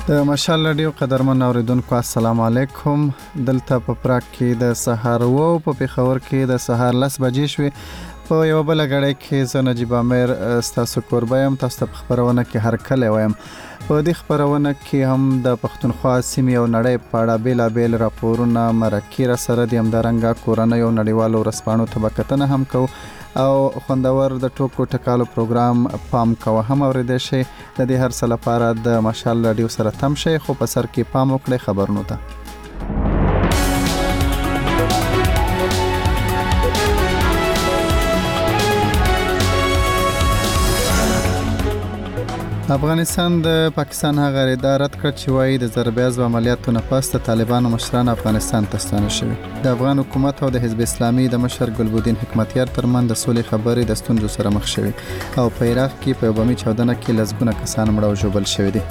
د مشال رادیو قدرمن اوریدونکو السلام علیکم. دلته په پراګ کې د سهار و په پیښور کې د سهار 10 بجې شوې. په یو بل غړې کې زه نجیب امیر تاسو کوربه يم. تاسو په خبرونه کې هر کله وایم. په دې خبرونه کې هم د پښتونخوا سیمې او نړۍ په اړه بیلابیل راپورونه مرکه را سره د همدارنګه کورونه یو نړیوالو رسپانو طبقتنه هم کو او خوندور د ټوکو ټکالو پروګرام پام کوه هم اوریدل شي. د دې هر څه لپاره د مشال رادیو سره تم شي، خو په سر کې پام وکړئ خبرونو ته. افغانستان د پاکستان هغه رد کړ چې وايي د ضربیاز عملیاتو نه پس د طالبانو مشران افغانستان ته ستانه شوي. د افغان حکومت او د حزب اسلامي د مشر ګلبدین حکمتیار ترمن د سولې خبرې د ستونزو سره مخ شوي او په عراق کې په بمي چاودنه کې لسګونه کسان مړه او ژوبل شوي دي.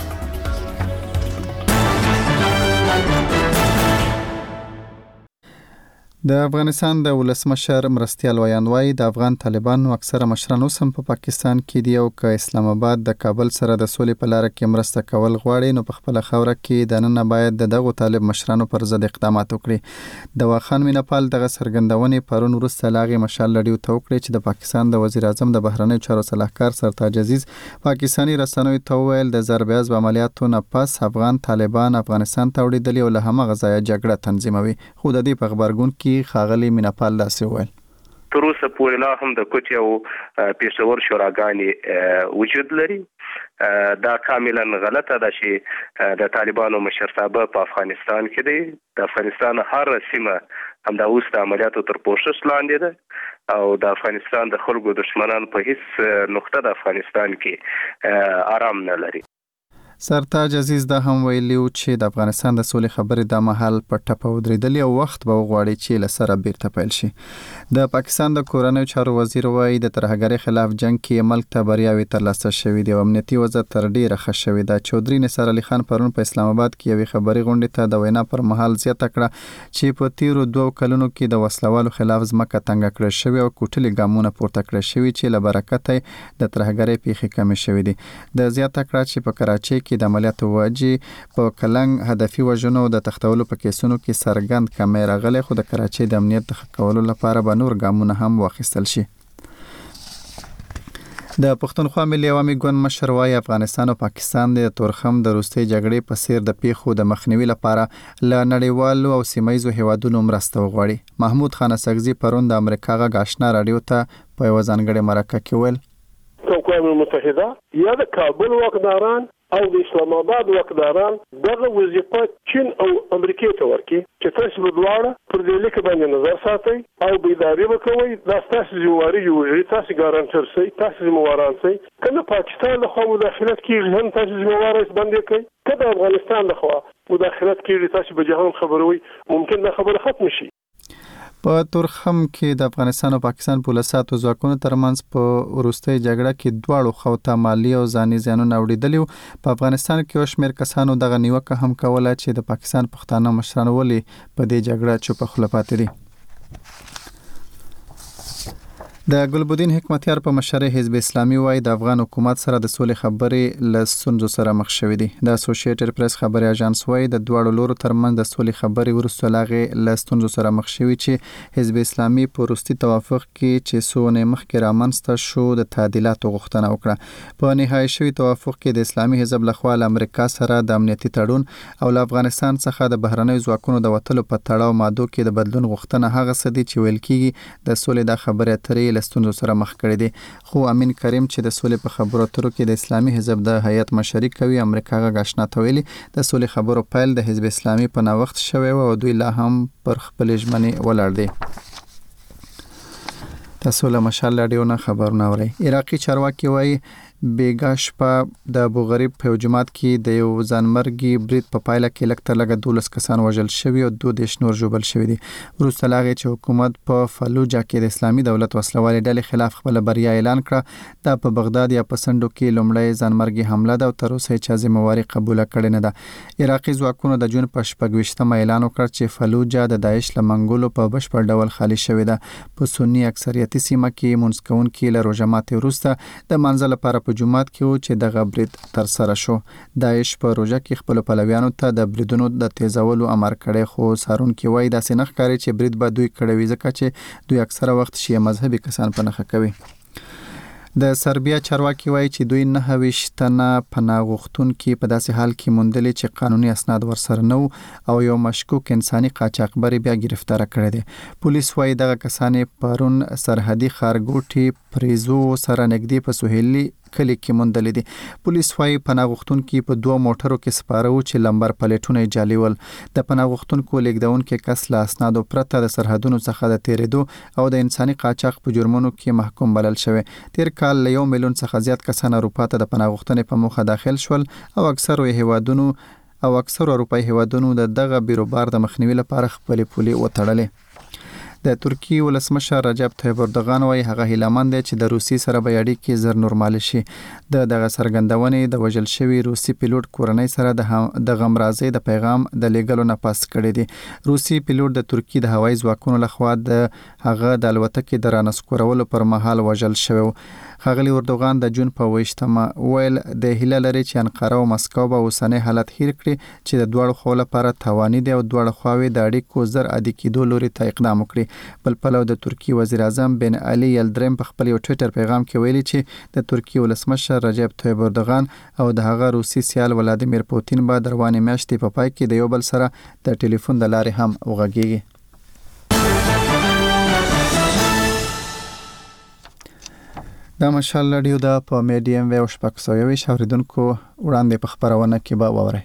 د افغانستان د ولسمشر مرستیال ویان وايي د افغان طالبانو اکثره مشران اوس هم په پاکستان کې دي او که اسلام آباد د کابل سره د سولې په لار کې مرسته کول غواړي نو په خپل خوره کې د نن باید دغه طالب مشرانو پر ضد اقدامات وکړي. د واخان مینپال دغه سرګندونې پرون وروسته لاغي مشال لړیو ته وکړي چې د پاکستان د وزیر اعظم د بهرنیو چارو صلاحکار سرتاج عزیز پاکستاني رسنیو ته ویل د ضربیاز عملیاتو نه پس افغان طالبان افغانستان ته وړي او له همغه ځایه جګړه تنظیموي. خو د دې په خبرګون کې خاغلی مینپال داسې وویل تر اوسه پورې لا هم د کوټې او پیښور شوراګانې وجود لري. دا کاملا غلطه ده چې د طالبانو مشرتابه په افغانستان کې دی. د افغانستان هر سیمه همدا اوس د عملیاتو تر پوښښ لاندې ده او د افغانستان د خلکو دشمنان په هیڅ نقطه د افغانستان کې آرام نه لري. سرتاج عزیز دا هم ویلیو چې د افغانستان د سولې خبرې د محل په ټپه ودرېدلې او وخت به وغواړي چې له سره بیرته پیل شي. د پاکستان د کورنیو چارو وزیر وایي د ترهګرۍ خلاف جنگ کې ملک ته بریاوي ترلاسه شوې دي او امنیتي وضع تر ډیره ښه شوې ده. چودري نثار علي خان پرون په اسلام آباد کې یوې خبري غونډې ته د وینا پر مهال زیاته کړه چې په تیرو 2 کلونو کې د وسلوالو خلاف ځمکه تنګ کړې شوې او کوټلي ګامونه پورته کړې شوې چې له برکته د ترهګرۍ پیښې کمې شوې دي. د زیاته کړه چې په کراچۍ کې د عملیاتو واجی په کلنګ هدفي وژنو د تختولو په کیسونو کې سرګند کمې راغلي، خو د کراچۍ د امنیت د ښه کولو لپاره به نور ګامونه هم واخیستل شي. د پښتونخوا ملي عوامي ګوند مشر وايي افغانستان او پاکستان د تورخم د روسي جګړې په څیر د پیښو د مخنیوي لپاره له نړیوالو او سیمایي هیوادونو مرسته وغواړي. محمود خان اسغزي پرون د امریکا غږ آشنا رادیو ته په یو ځانګړي مرکه کې ویل اقوام متحده یا د کابل واکداران او د اسلام آباد واکداران دغه وظیفه چین او امریکا ته ورکړي چې تاسو په دواړه پر دې لیک باندې نظر ساتئ او بیداری وکوي. دا تاسو ذمہواری جوړوي، تاسو ګارانټر سئ، تاسو ذمہواران سئ. کله پاکستان له خوا مداخلت کیږي هم تاسو ذمہوار باندې کوي. کله افغانستان له خوا مداخلت کیږي تاسو به جهان خبروي. ممکن دا خبره ختم شي. په تورخم کې د افغانستان او پاکستان پولیسو ځواکونو ترمنځ په وروستۍ جګړه کې دواړو خواو ته مالی او ځاني زیانونه اوریدلي. په افغانستان کې یو شمېر کسانو دغه نیوکه هم کوله چې د پاکستان پښتانه مشران ولې په دې جګړه چوپ خوله پاتې دي. د ګلبدین حکمتیار په مشرۍ حزب اسلامي وايي د افغان حکومت سره د سولې خبرې له ستونزو سره مخ شوې دي. د اسوسییټډ پریس خبري اژانس وايي د دواړو لورو ترمنځ د سولې خبرې وروسته لاغې له ستونزو سره مخ شوې چې حزب اسلامي په وروستي توافق کې چې سونه مخکې رامنځته شو د تعدیلاتو غوښتنه وکړه. په نهایی شوی توافق کې د اسلامي حزب لخوا له امریکا سره د امنیتي تړون او له افغانستان څخه د بهرنیو ځواکونو د وټلو په تړاو ماده کې د بدلون غوښتنه هغه څه دي چې ویل کېږي د سولې د خبرې اترې له ستونزو سره مخ کړي دي. خو امین کریم چې د سولې په خبرو اترو کې د اسلامي حزب د هیئت مشري کوي امریکا غږ آشنا ته ویلي د سولې خبرو پیل د حزب اسلامي په نوښت شوی او دوی لا هم پر خپل ژمنې ولاړ دي. تاسو له مشال رادیو نه خبرونه اورئ. عراقي چارواکي وايي بیګا شپه د ابو غریب په جماعت کې د یو ځانمرګي برید په پایله کې لکه تر لږه 12 کسان وژل شوي او 2 نور ژوبل شوي دي. وروسته لاغې چې حکومت په فلوجا کې د اسلامي دولت وسلوالې ډلې خلاف خپل بریا اعلان کړه. دا په بغداد یا په سندو کې لومړی ځانمرګي حمله ده او تر اوسه هیڅ ذمہواری قبول کړې نه ده. عراقي ځواکونو د جون په 28 اعلان وکړ چې فلوجا د داعش له منګولو په بشپړ ډول خالی شوې ده. په سنی اکثریتي سیمه کې منځکون کې له روزه ماتې وروسته د منځ لپاره په جمعات کې و چې دغه برید تر سره شو. داعش په روژه کې خپل پلویانو ته د بریدونو د تیزولو امر کړی، خو څارونکي وایي داسې نه ښکاري چې برید به دوی کړی وي، ځکه چې دوی اکثره وخت شیعه مذهبي کسان په نښه کوي. د سربیا چارواکي وایي چې دوی 29 تنه پناه غوښتونکي په داسې حال کې موندلي چې قانوني اسناد ورسره نه وو او یو مشکوک انساني قاچاقبر بیا گرفتار کړی دی. پولیس وایي دغه کسان پرون سرحدي ښارګوټي پریزو سره نږدې په سهیلي کلی کې موندلي دي. پولیس وایي پناه غوښتونکي په 2 موټرو کې سپاره وو چې لمبر پلیټونه یې جعلي ول. د پناه غوښتونکو لیږدونکي کس له اسنادو پرته د سرحدونو څخه د تیریدو او د انساني قاچاق په جرمونو کې محکوم بلل شوی. تیر کال له 1 میلیون څخه زیات کسان اروپا ته د پناه غوښتنې په موخه داخل شول او اکثرو اروپایي هیوادونو د دغه بیروبار د مخنیوي لپاره خپلې پولې وتړلې. د ترکیې ولسمشر رجب طیب اردوغان وایي هغه هیلهمند دی چې د روسي سره به اړیکې زر نورمال شي. دغه څرګندونې د وژل شوي روسي پیلوټ کورنۍ سره د غمرازۍ د پیغام د لیږلو نه پس کړی دی. روسي پیلوټ د ترکیې د هوایي ځواکونو لخوا د هغه د الوتکې د رانسکورولو پر مهال وژل شوی و. ښاغلي اردوغان د جون په 28 ویل د هیله لري چې انقره او مسکو به اوسنی حالت هیر کړي چې د دواړو خواو لپاره تاواني دی او دواړه خواوې د اړیکو زر عادي کېدو لوري ته اقدام وکړي. بل پلو د ترکیې وزیر اعظم بن علي یلدریم په خپل یو ټویټر پیغام کې ویلي چې د ترکیې ولسمشر رجب طیب اردوغان او د هغه روسي سیال ولادیمیر پوتین به د روانې میاشتې په پای کې د یو بل سره د ټلیفون د لارې هم وغږیږي. دا مشال رادیو دا په میډیم ویو شپږ سوه یویشت اوریدونکو وړاندې په خپرونه کې به واورئ.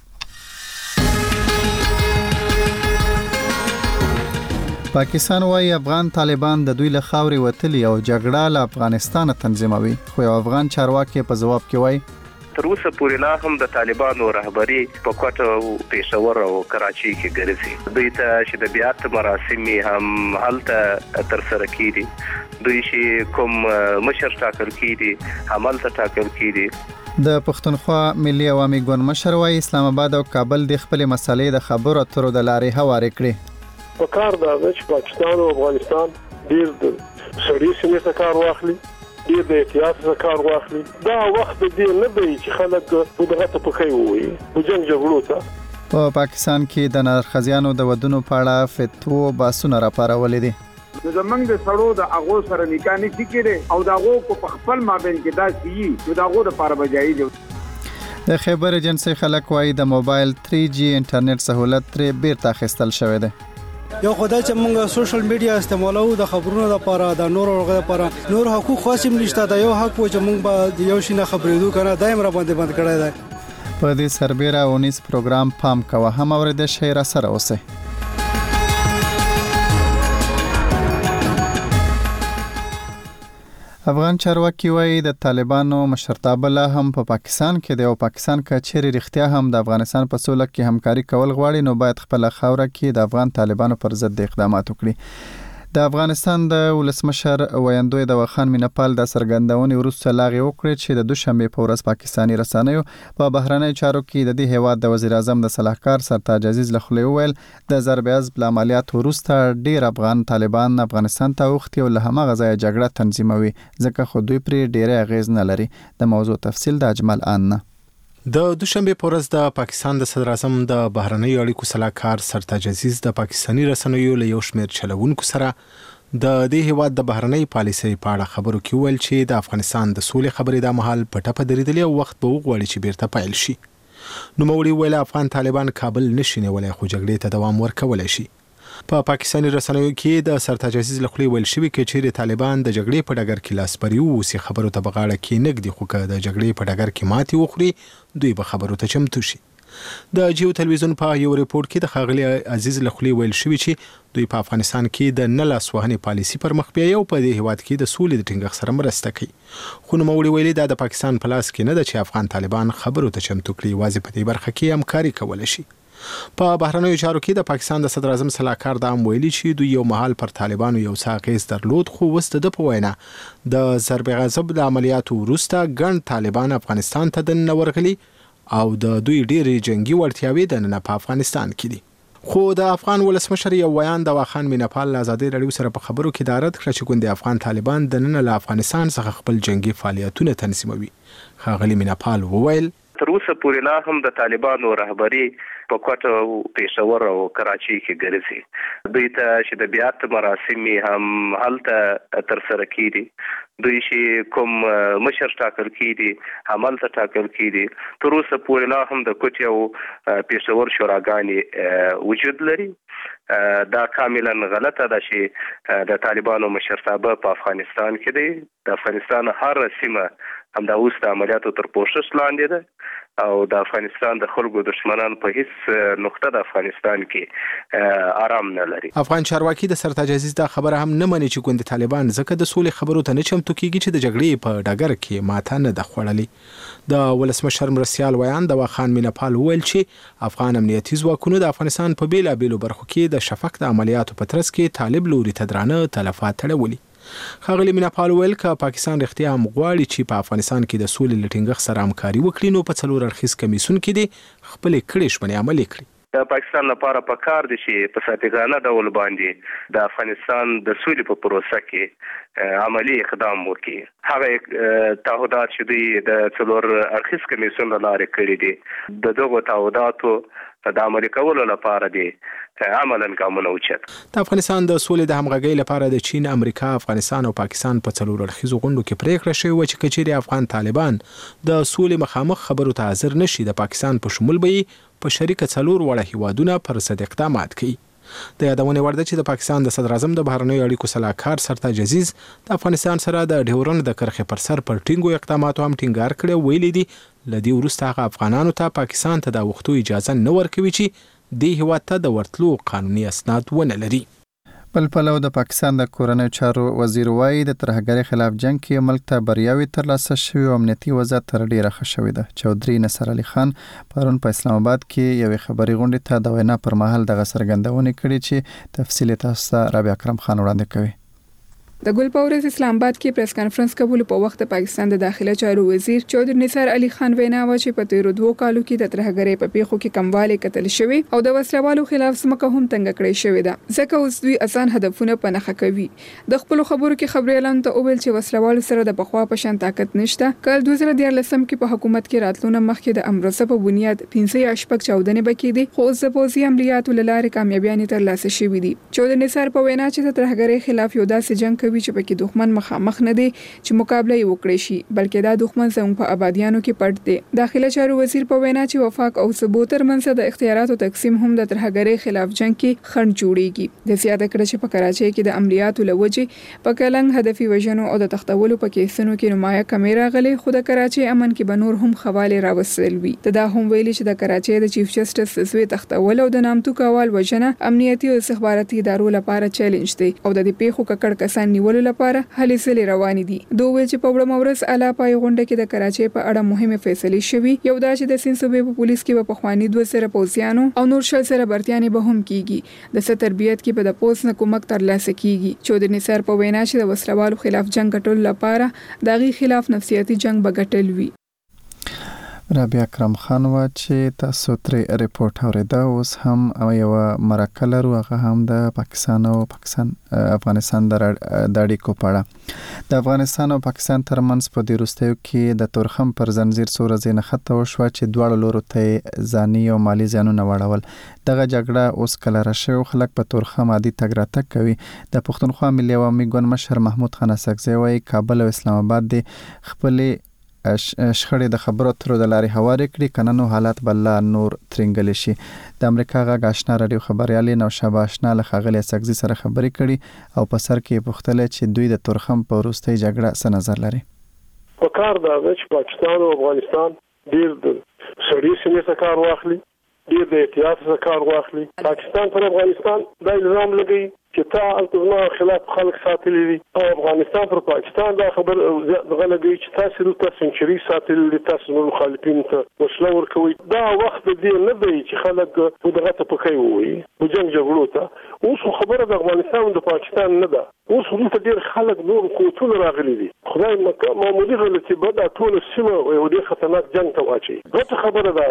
پاکستان وایي افغان طالبان د دوی له خاورې وتلي او جګړه له افغانستان تنظیموي، خو یو افغان چارواکي په ځواب کې وایي تر اوسه پورې لا هم د طالبانو رهبری په کوټه او پېښور او کراچي کې ګرځي. دوی ته چې د بیعت مراسم هم هلته تر سره کیږي، دوی چې کوم مشر ټاکل کیږي همالته ټاکل کیږي. د پښتونخوا ملي عوامي ګوند مشر وایي اسلام آباد او کابل د خپل مسالې د خبرو اترو د لارې هوارې کړي. په کار دا چې پاکستان او افغانستان ډیر سړي سمې ته کار واخلي، ډیر د احتیاط څخه کار واخلي. دا وخت دې نه دی چې خلک په دغه ته پخې وي په جنگ جګړو ته. په پاکستان کې د نرخزیانو د ودونو په اړه فتوا باسونه راپارولې دي. زمنګ د سړو د اغو سره نکاح نه کیږي او د اغو په خپل مابین کې دا شي چې د اغو د لپاره بجایي دي. د خیبر ایجنسی خلک وایي د موبایل 3G انټرنیټ سہولت ترې بیرته اخیستل شوی دی. یو خدای چې موږ سوشل میډیا استعمالو د خبرونو لپاره د نور لپاره نور حقوق خاصم نشته. دا یو حق و چې موږ به یو شي نه خبرېدو کنه دایم را باندې بند کړی دی. په دې سربېره 19 پروګرام پام کوه هم اورید شي را سره اوسه. افغان چارواکي وایي د طالبانو مشرتابه لا هم په پاکستان کې دی او پاکستان که چیرې رښتیا هم د افغانستان په سوله کې همکاري کول غواړي نو باید خپل خاوره کې د افغان طالبانو پر ضد اقدامات وکړي. د افغانستان د ولسمشر ویاندوی د وخان مینپال د سرګندونې وروسته لاغې وکړې چې د دوشنبه په ورځ پاکستاني رسنیو په بهرنۍ چارو کې د دې هیواد د وزیر اعظم د صلاحکار سرتاج عزیز له خولې وویل د ضرب عضب عملیات وروسته ډیر افغان طالبان افغانستان ته اوښتي او له هماغه ځایه جګړه تنظیموي ځکه خو دوی پرې ډیره اغیز نه لري. د موضوع تفصیل د اجمل آن. د دوشنبه په ورځ د پاکستان د صدر اعظم د بهرنۍ اړیکو صلاحکار سرتاج عزیز د پاکستاني رسنیو له یو شمېر چلوونکو سره د دې هیواد د بهرنۍ پالیسۍ په اړه خبرو کې ویل چې د افغانستان د سولې خبرې د مهال په ټپه درېدلې او وخت به وغواړي چې بیرته پیل شي. نوموړي ویل افغان طالبان کابل نشي نیولی خو جګړې ته دوام ورکولی شي. په پاکستاني رسنیو کې د سرتاج عزیز له خولې ویل شوي چې چیرې طالبان د جګړې په ډګر کې لاسبري ووسي خبرو ته به غاړه کېنږدي خو که د جګړې په ډګر کې ماتې وخوري دوی به خبرو ته چمتو شي. د جیو تلویزیون په یو ریپورت کې د ښاغلي عزیز له خولې ویل شوي چې دوی په افغانستان کې د نه لاسوهنې پالیسي پر مخ بیایي او په دې هیواد کې د سولې د ټینګښت سره مرسته کوي. خو نوموړي ویلي دا د پاکستان په لاس کې نه ده چې افغان طالبان خبرو ته چمتو کړي، یوازې په دې برخه کې همکاري کولی شي. په بهرنیو چارو کې د پاکستان د صدر اعظم صلاحکار دا هم ویلي چې دوی یو مهال پر طالبانو یو څه اغیز درلود خو اوس د په وینا د ضرب عضب د عملیاتو وروسته ګڼ طالبان افغانستان ته دننه ورغلي او د دوی ډېرې جنگي وړتیاوې دننه په افغانستان کې دي. خو د افغان ولسمشر یو ویان د واخان میناپال له ازادي راډیو سره په خبرو کې دا رد کړ چې ګوند افغان طالبان د نن له افغانستان څخه خپل جنگي فعالیتونه تنظیموي. ښاغلي میناپال وویل تر اوسه پورې لا هم د طالبانو رهبری په کوټه او پېښور او کراچۍ کې ګرځي. دوی ته چې د بیعت مراسم هم هلته ترسره کیږي. دوی چې کوم مشر ټاکل کیږي همالته ټاکل کیږي. تر اوسه پورې لا هم د کوټې او پېښور شوراګانې وجود لري. دا کاملا غلطه ده چې د طالبانو مشرتابه په افغانستان کې دی. د افغانستان هر سیمه همدا اوس د عملیاتو تر پوښښ لاندې ده او د افغانستان د خلکو دشمنان په هیڅ نقطه د افغانستان کې آرام نه لري. افغان چارواکي د سرتاج عزیز دا خبره هم نه مني چې ګوند طالبان ځکه د سولې خبرو ته نه چمتو کیږي چې د جګړې په ډګر کې ماته نه ده خوړلې. د ولسمشر مرستیال ویان د واخان میناپال ویل چې افغان امنیتي ځواکونو د افغانستان په بیلابیلو برخو کې د شفق د عملیاتو په ترڅ کې طالب لوري ته درانه تلفات تړولي. ښاغلي میناپال ویل که پاکستان رښتیا هم غواړي چې په افغانستان کې د سولې له ټینګښت سره همکاري وکړي نو په څلور اړخیز کمیسیون کې دې خپلې کړې ژمنې عملي کړي. د پاکستان لپاره پکار دي چې په صادقانه ډول باندې د افغانستان د سولې په پروسه کې عملی اقدام وکړي. هغه تعهدات چې دوی د څلور اړخیز کمیسیون له لارې کړي دي د دغو تعهداتو د عملي کولو لپاره دي عملاً ګامونه اوچت. د افغانستان د سولې د همغږۍ لپاره د چین، امریکا، افغانستان او پاکستان په څلور اړخیزو غونډو کې پریکړه شوې وه چې کچېرې افغان طالبان د سولې مخامخ خبرو ته حاضر نشي د پاکستان په شمول به یې په شریکه څلور واړه هیوادونه پر ضد اقدامات کوي. د یادونې وړ ده چې د پاکستان د صدر اعظم د بهرنیو اړیکو سلاکار سرتاج عزیز د افغانستان سره د ډیورنډ د کرښې پر سر پر ټینګو اقداماتو هم ټینګار کړی. ویلي دي له دې وروسته هغه افغانانو ته پاکستان ته د وختو اجازه نه ورکوي چې دې هیواد ته د ورتلو قانوني اسناد ونه لري. بل پلو د پاکستان د کورنیو چارو وزیر وایي د ترهګرۍ خلاف جنگ کې ملک ته بریاوې ترلاسه شوې او امنیتي وضعیت تر ډیره ښه شوې ده. چودھری نصر علي خان پرون په اسلام آباد کې یوې خبري غونډې ته د وینا پر مهال دغه څرګندونې کړې چې تفصیل تاسو ته رابعه اکرم خان وړاندې کوي. د ګلپورز اسلام آباد کې پریس کانفرنس کولو په وخت پاکستان د داخله چارو وزیر چودھری نصر علي خان وینا و چې په تیرو 2 کالو کې د ترهګرۍ په پیښو کې کموالی کتل شوی او د وسلوالو خلاف سمکه هم تنګ کړی شوی ده. ځکه اوس دوی اسان هدفونه په نخښه کوي. د خپل خبرو کې خبريالان ته وویل چې وسلوالو سره د بخوا په شان طاقت نشته. کال 2013 کې په حکومت کې راتلونه مخکې د امرزه په بنیاد 15 چودنې بکې دي خو اوس د پوزي عملیاتو لاره کامیابیانې ترلاسه شوې دي. چودھری نصر په وینا چې د ترهګرۍ خلاف یو داسې جنگ کوي چې پکې دښمن مخامخ نه دی چې مقابله یې وکړي شي بلکې دا دښمن زموږ په آبادیانو کې پټ دی. داخله چارو وزیر په وینا چې وفاق او ثبوت ترمنځ د اختیاراتو تقسیم هم د ترهګرۍ خلاف جنگ کې خنډ جوړیږي. د زیاته کړه چې په کراچۍ کې د عملیاتو لوجې په کلنګ هدفي وژنو او د تختولو په کیسونو کې نمایه کمی راغلي خو د کراچۍ امن کې به نور هم خواله راوستل وي. دا هم ویلي چې د کراچۍ د چیف جسټس زوی تختول او د نامتو کول وژنه امنیتي او استخباراتي ادارو لپاره چیلنج دی او د دې پیښو ککړ کسان نیولو لپاره هلې سلې روانې دي. دوی ویل چې په وړ مورز اعلی پای غونډه کې د کراچۍ په اړه مهمه فیصله شوې. یو دا چې د سین صوبې په پولیس کې په خواني 200 پوځیانو او نور شل سره برتيانې به هم کیږي. د تربیت کې په د پوس نه کومک ترلاسه کیږي. چودھری نصر په وینا چې د وسلوالو خلاف جنگ ګټل لپاره داغي خلاف نفسیاتي جنگ بغټل وی. رابعه اکرم خان و چې تاسو ترې ریپورت اوریده. اوس هم یو مرکه لرو هغه هم د پاکستان او افغانستان د اړیکو په اړه. د افغانستان او پاکستان ترمنځ په دې وروستیو کې د تورخم پر زنجیر څو ورځې نښته وشوه چې دواړو لورو ته ځاني او مالي زیانونه واړول. دغه جګړه اوس کله راشي خلک په تورخم عادي تګ راتګ کوي. د پښتونخوا ملي عوامي ګوند مشر محمود خان اسحقزی وايي کابل او اسلام آباد د خپل شخړې د خبرو اترو د لارې هوارې کړي کنه نو حالات بل نور ترنګل شي. د امریکا غږ آشنا رادیو خبريالي نوشابه آشنا له ښاغلي اسحقزي سره خبرې کړي او په سر کې پوښتنه چې دوی د تورخم په وروستۍ جګړه څه نظر لري. په کار دا چې پاکستان او افغانستان ډیر د سړي سینې څخه کار واخلي ډیر د احتیاط څخه کار واخلي. پاکستان پر افغانستان دا الزام لګي چې تا التزام خلاف خلق ساتلي دي او افغانستان پر پاکستان دا خبر غلطي چې تاسو د سنچري ساتلي تاسو نو مخالفین ته وسله ورکوي. دا وخت دې نه دی چې خلک دغه ته پکې وي په جنگ جګړو ته. اوس خبره د افغانستان او د پاکستان نه ده. اوس ورته ډیر خلک نور قوتونه راغلي دي. خدای معمولی غلطي به دا ټول سیمه یو ډیر خطرناک جنگ ته واچي. دا خبره ده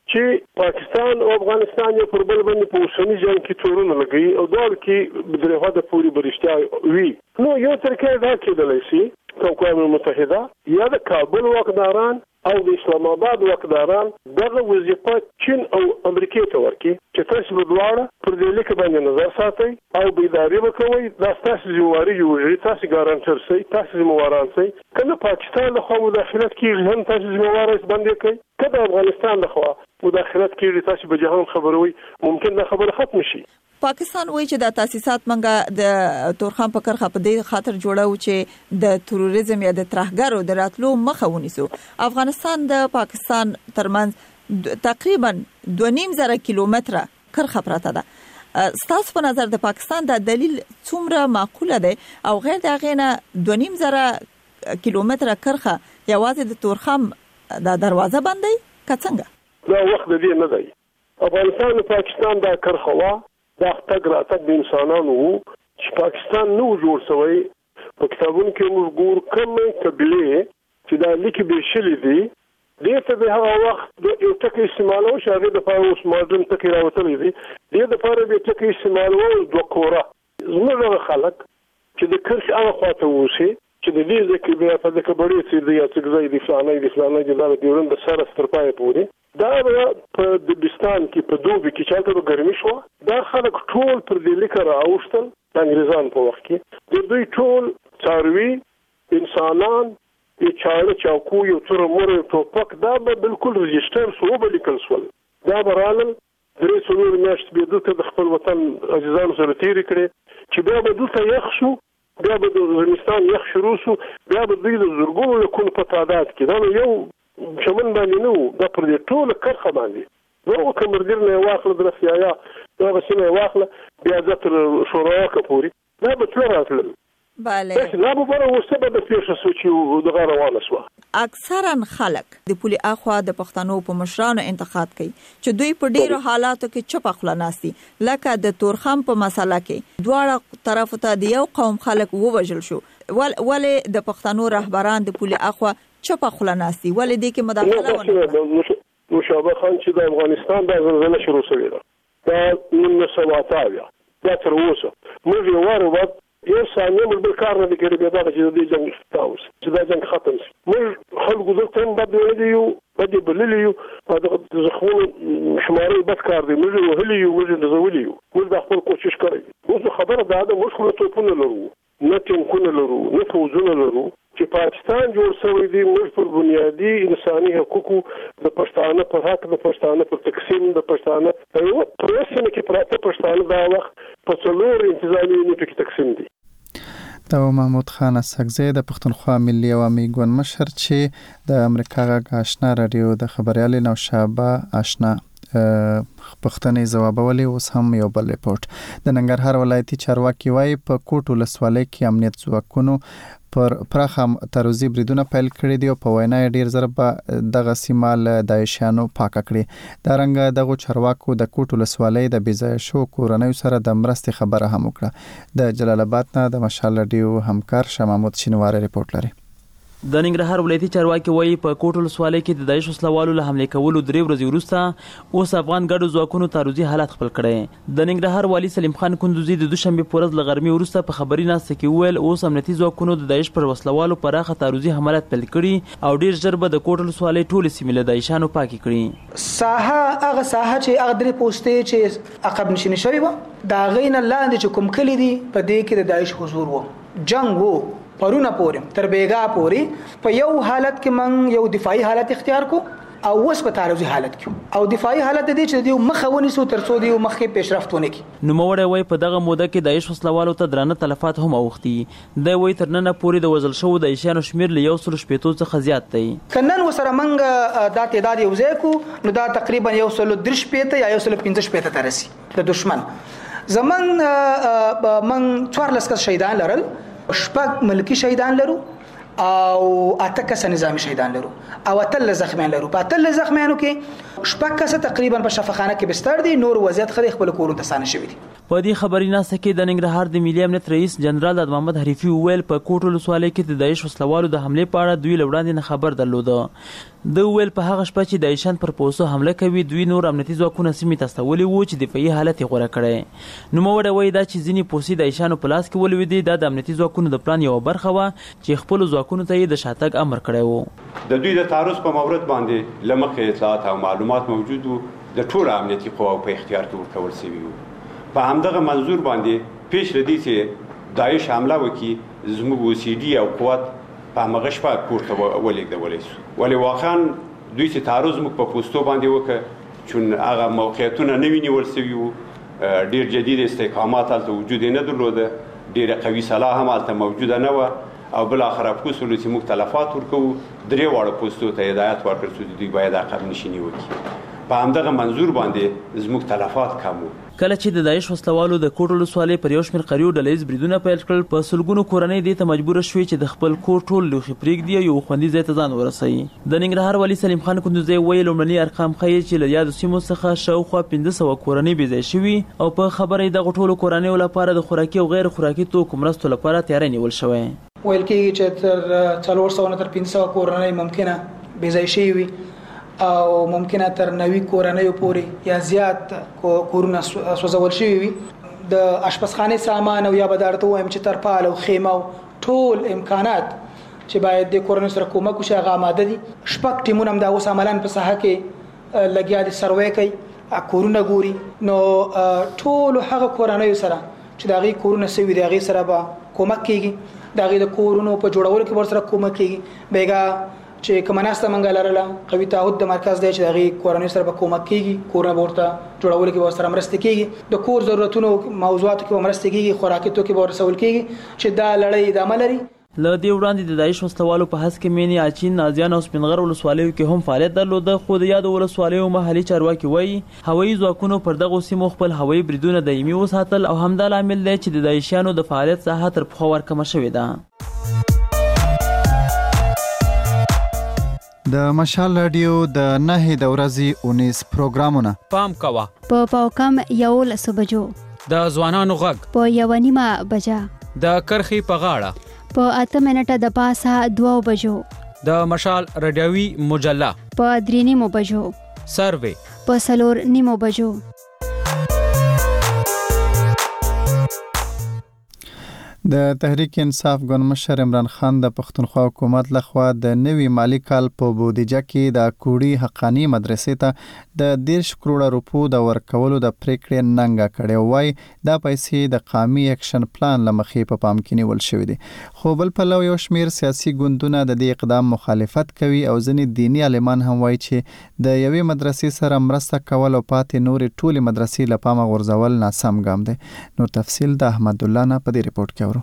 چې پاکستان او افغانستان یو پر بل باندې په اوسني جنگ کې تورونه لګي او دغه کې د هغه پوری برښتیا وی نو یو ترکیه دا کېدلی شي اقوام متحده یا د کابل واکداران او د اسلام آباد واکداران دغه وظیفه چین او امریکا ته ورکړي چې تاسو په دواړه پر دې لیک باندې نظر ساتئ او بیداری وکوي دا تاسو ذمہواری جوړوي تاسو ګارانټر سئ تاسو ذمہواران سئ کله پاکستان له خوا مداخلت کیږي هم تاسو ذمہوار باندې کوي کله افغانستان له خوا مداخلت کیږي تاسو به جهان خبروي ممکن دا خبره ختم شي پاکستان وایي چې د تاسیسات منګه د تورخم په کرخه په دې خاطر جوړاو چې د تروریزم یا د ترهګرو د راتلو مخه ونیسو افغانستان د پاکستان ترمنځ تقریبا 2.5 کیلومتره کرخه پراته ده ستاسو په نظر د پاکستان د دلیل څومره معقوله ده او غیر د غینه 2.5 کیلومتره کرخه یوازې د تورخم د دروازه باندې کڅنګه دا وخت دی نه دی افغانستان او پاکستان دا کرخه وا دا تګ راتګ د انسانانو چې پاکستان نو جوړ شوی په کتابونو کې موږ ګور کومه قبيله چې دا لیکي به شلې دي دې ته به هغه وخت د یو ټکی استعمالو شاګرد د پاره اوس ماډرن ټکی راوتلې دي دې د پاره به ټکی استعمالو د کورا زموږ خلک چې د کرش هغه خواته وشي چې د دې ځکه به په دغه بړې سي د یاتګزای د فلانه د ډیورن د سره سترپای پوري دا په دبستان کې په دوبي کې چاته به ګرمي شو دا خلک ټول پر دې لیکره اوشتل انګريزان په وخت کې د دوی ټول څاروي انسانان چې چاړه چاکو یو تر مور ټوپک دا به بالکل رجستر شو به لیکل شول دا برالل درې څلور میاشتې به دلته د خپل وطن عزیزانو سره تیرې کړې چې بیا به دلته یخ شو بیا به د افغانستان یخ شروع شو بیا به دوی د زرګونو لکونو په تعداد کې دا یو شمن باندې نو دا پر دې ټول کرخه باندې نو کومردیر نه واخله د رسیایا دا غسنه واخله بیا ځتر شورا کپوري دا به تل راتل bale دا به پر وسبه د پیښه سوچو د غروانه سو اکثرا خلک د پولي اخوا د پښتنو په مشرانو انتقاد کوي چې دوی په ډیرو حالاتو کې چپ خپل ناسي لکه د تورخم په مسله کې دواړه طرف ته د یو قوم خلک ووجل شو ولې د پښتنو رهبران د پولي اخوا چپ خپل ناسي ولې دې کې مداخله ونه مشابه خان چې د افغانستان د زلزلې شروع شوې ده دا 1928 دا تر اوسه موږ یو واره یو ثانیه موږ بل کار نه کوي بیا دا چې د جنگ تاوس چې دا جنگ ختم شي موږ خلکو دلته هم بد ویلي بد بللي او د زخمونو شماري بد کار دی موږ وهلي موږ نزولي موږ د خپل کوشش کوي اوس خبره ده د موږ خپل توپونه لرو نه ټینګونه لرو نه فوزونه لرو چې پاکستان جوړ شوی دی موږ پر بنیادی انساني حقوقو د پښتانه په حق د پښتانه په تقسیم د پښتانه یو پروسه کې پراته پښتانه دا وخت په څلور انتظامی یونټ کې تقسیم دي دا محمود خان اسحقزی د پښتونخوا ملي عوامي ګوند مشر چې د امریکا غږ آشنا رادیو د خبريال نوشابه آشنا پښتنې جوابولې اوس هم یو بل ریپورت د ننګرهار ولایتي چارواکي وايي په کوټ ولسوالۍ کې امنیت ځواکونو پر پراخه تروزی بریدونه پیل کړي دي او په وینا ډیر ضربه دغه سیمال دایشانو پاک کړي دا رنګ دغه چارواکو د کوټ ولسوالۍ د بیځای شو کورنۍ سره د مرستې خبره هم وکړه د جلال آباد نه د مشال رادیو همکار شمامود شینوار ریپورت لري د ننګرهار ولایتي چارواکي وایي په کوټ ولسوالۍ کې د داعش وسلوالو له حمله کولو 3 ورځې وروسته اوس افغان ګډو ځواکونو تعرضي حالت خپل کړي د ننګرهار والي سلیم خان کندوزي د دوشنبه په ورځ له غرمې وروسته په خبري ناسته کې ویل اوس امنیتي ځواکونو د داعش پر وسلوالو پراخه تعرضي حملات پیل کړي او ډیر ژر به د کوټ ولسوالۍ ټول سیمې له داعشانو پاکي کړي ساحه هغه ساحه چې هغه درې پوسټې چې عقب نشینه شوی و دا غین لاندې چې کوم کلی دي په دې کې د داعش حضور وو جنگ وو پرونه پورم تر بیګا پوری په یو حالت کې من یو دفاعي حالت اختیار کو او اوس په تعرضي حالت کې او دفاعي حالت دي چې دیو مخونی سو تر څو دیو مخکې پیشرفت ونه کی نو موړی وای په دغه موده کې داعش وسلوالو ته درانه تلفات هم اوختي د وای ترنه پوری د وزل شو د ایشانو شمیر له 100 څخه زیات دی کنن وسره منګه دا تعداد یو ځای کو نو دا تقریبا 130 یا 115 ترسي د دشمن زمون من 14 کس شهیدان لرل شپږ ملکی شهیدان لرو او اته کس نظامی شهیدان لرو او اتل زخمیان لرو په اتل زخمیانو کې شپږ کس تقریبا په شفاخانه کې بستر دي نور وضعیت خلک خپل کورونو ته سانه شوی دي په دې خبریناسه کې د ننګرهار د ملي امنیت رئیس جنرال د محمد حریفي وویل په کوټ ولسوالۍ کې د داعش وسلوالو د حملې په اړه دوی له وړاندې نه خبر درلوده. د ویل په هغه شپه چې داعشان پر پوسټو حمله کوي دوی نور امنیتي ځواکونه سیمې ته استولي وو چې دفاعي حالت یې غوره کړی. نوموړی وایي دا چې ځینې پوستې د داعشانو په لاس کې ولوېدې دا د امنیتي ځواکونو د پلان یوه برخه وه چې خپلو ځواکونو ته یې د شاتګ امر کړی و. د دوی د تعرض په مورد باندې له مخکې اطلاعات او معلومات موجود وو د ټولو امنیتي قواو په اختیار کې ورکول شوي وو. په همدغه منظور باندې پیش له دې چې داعش حمله وکړي زموږ OCD او قوت په همغه شپه کور ته ولېږدولی شو. ولې واقعا دوی چې تعرض موږ په پوستو باندې وکړ چون هغه موقعیتونه نه وي نیول شوي وو. ډېر جدید استحکامات هلته وجود یې نه درلوده. ډېره قوي سلاح هم هلته موجوده نه وه او بالاخره پوسولو چې موږ تلفات ورکوو 3 واړه پوستو ته هدایت ورکړ چې دوی باید عقب نشیني وکړي. په همدغه منظور باندې زموږ تلفات کم وو. کله چې د داعش وسلوالو د کوټ ولسوالۍ پر یو شمېر قریو ډله ییز بریدونه پیل کړل په سلګونو کورنۍ دې ته مجبوره شوې چې د خپل کور ټول لوښي پرېږدي او یو خوندي ځای ته ځان ورسوي. د ننګرهار والي سلیم خان کندوزی وایي لومړني ارقام ښیي چې له یادو سیمو څخه شاوخوا 1500 کورنۍ بېځای شوي او په خبره یې دغو ټولو کورنیو لپاره د خوراکي او غیر خوراکي توکو مرستو لپاره تیاری نیول شوی. ویل کېږي چې تر 400 نه تر 500 کورنۍ ممکنه بېځای شوي وي او ممکنه تر 90 کورنۍ پورې یا زیات کورونه سوځول شوي وي. د اشپزخانې سامان او یا به درته وایم چې ترپال او خیمه او ټول امکانات چې باید د کورنۍ سره کومک وشي هغه آماده دي. 6 ټیمونه هم دا اوس عملاً په ساحه کې لګیا دي سروې کوي کورونه ګوري. نو ټول هغه کورنۍ سره چې د هغې کورونه سوي د هغې سره به کومک کېږي. د هغې د کورونو په جوړولو کې ورسره کومک کېږي. بیګا چې کمناسته منګه لرله قوي تعهد د مرکز دی چې د هغې کورنۍ سره به کومک کېږي. کورونه به ورته جوړولو کې به ورسره مرسته کېږي. د کور ضرورتونو موضوعاتو کې به مرسته کېږي. خوراکي توکي به ورسول کېږي چې دا لړۍ ادامه لري. له دې وړاندې د داعش وسلوالو په هڅه کې مینې اچین نازیان او سپینغر ولسوالیو کې هم فعالیت درلوده خو د یادو ولسوالیو محلي چارواکي وایي هوایي ځواکونو پر دغو سیمو خپل هوایي بریدونه دایمي وساتل او همدا لامل دی چې د داعشیانو د فعالیت ساحه تر پخوا ورکمه شوې ده. د مشال رادیو د 9 د ورځې 19 پروګرامونه پام کوه په پاوکم 11 بجو د ځوانانو غږ په 1:30 بجا د کرخي په غاړه په 8 منټه د پاسه 2 بجو د مشال رادیوي مجله په 3:30 بجو سروي په 4:30 بجو. د تحریک انصاف ګوند مشر عمران خان د پښتونخوا حکومت لخوا د نوي مالی کال په بودیجه کې د کوړی حقانی مدرسې ته د 10 کروڑ روپو د ورکولو د پریکړې ننګه کړې وای. دا پیسې د قومي اکشن پلان لمخې په پام کې نیول شوې دي. خو بل پلو یو شمیر سیاسي ګوندونه د دې اقدام مخالفت کوي او ځینې دینی عالمان هم وایي چې د یوې مدرسې سره مرسته کول او پاتې نورې ټولې مدرسې له پامه غورځول ناسم ګام دی. نور تفصیل د احمد الله نه په دې ریپورت کې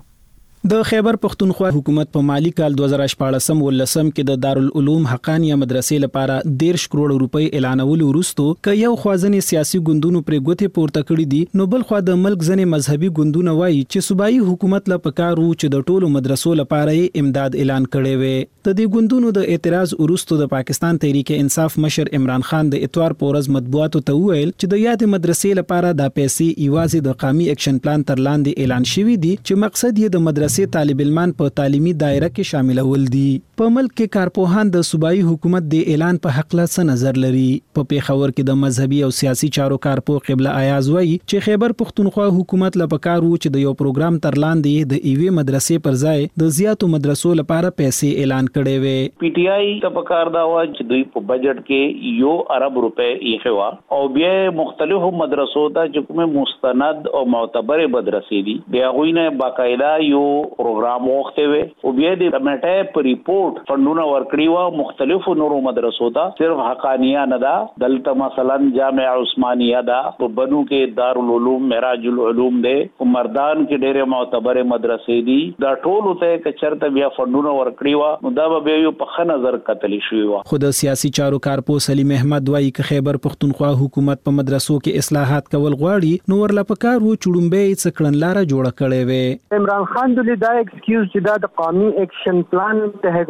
د خیبر پښتونخوا حکومت په مالی کال 2014-15 کې د دارالعلوم حقانیه مدرسې لپاره 10 کروڑ روپۍ اعلانول وروسته ک یو خوازنې سیاسي ګوندونو پر ګوتې پورته کړې دي نو بل خو د ملک ځنې مذهبي ګوندونه وایي چې صوبایي حکومت لا پکارو چې د ټولو مدرسو لپاره امداد اعلان کړي وي. د دې ګوندونو د اعتراض وروسته د پاکستان تحریک انصاف مشر عمران خان د اتوار په ورځ مطبوعاتو ته وویل چې د یاد مدرسې لپاره د پیسې ایوازي د قومي اکشن پلان تر لاندې اعلان شوی دي چې مقصد یې د مدرسې طالب علمان په تعلیمي دایره کې شاملول دي. په ملک کې کارپوهان د صوبایي حکومت د اعلان په حق له څه نظر لري. په پیښور کې د مذهبي او سیاسي چارو کارپوه قبله ایاز وایي چې خیبر پښتونخوا حکومت لا پکارو چې د یو پروګرام تر لاندې د ایوي مدرسې پر ځای د زیاتو مدرسو لپاره پیسې اعلان کړي وي. پی ټی آی ته پکار دا و چې دوی په بجټ کې 1 ارب روپے یې خوا او بیا مختلفو مدرسو ته چې کومه مستند او معتبر مدرسې دي بیا غوینه باقاعده یو پروګرام وخته وي او بیا د کمیټه په ریپورت فندونه ورکړي و مختلفو نورو مدرسو ته صرف حقانیه نه ده دلته مثلا جامعه عثمانیه ده په بنو کې دارالعلوم معراج العلوم ده او مردان کې ډېر معتبر مدرسې دي دا ټول ته کچرته بیا فندونه ورکړي و نو دا به یو په ښه نظر کتلی شوی و. خو د سیاسي چارو کارپوه سلیم احمد وایي چې خیبر پښتونخوا حکومت په مدرسو کې اصلاحات کول غواړي نو ورله پکار و چړمبې څکړنلاره جوړه کړي وي. عمران خان دلی دا ایکسکیوز چې دا د قومي اکشن پلان ته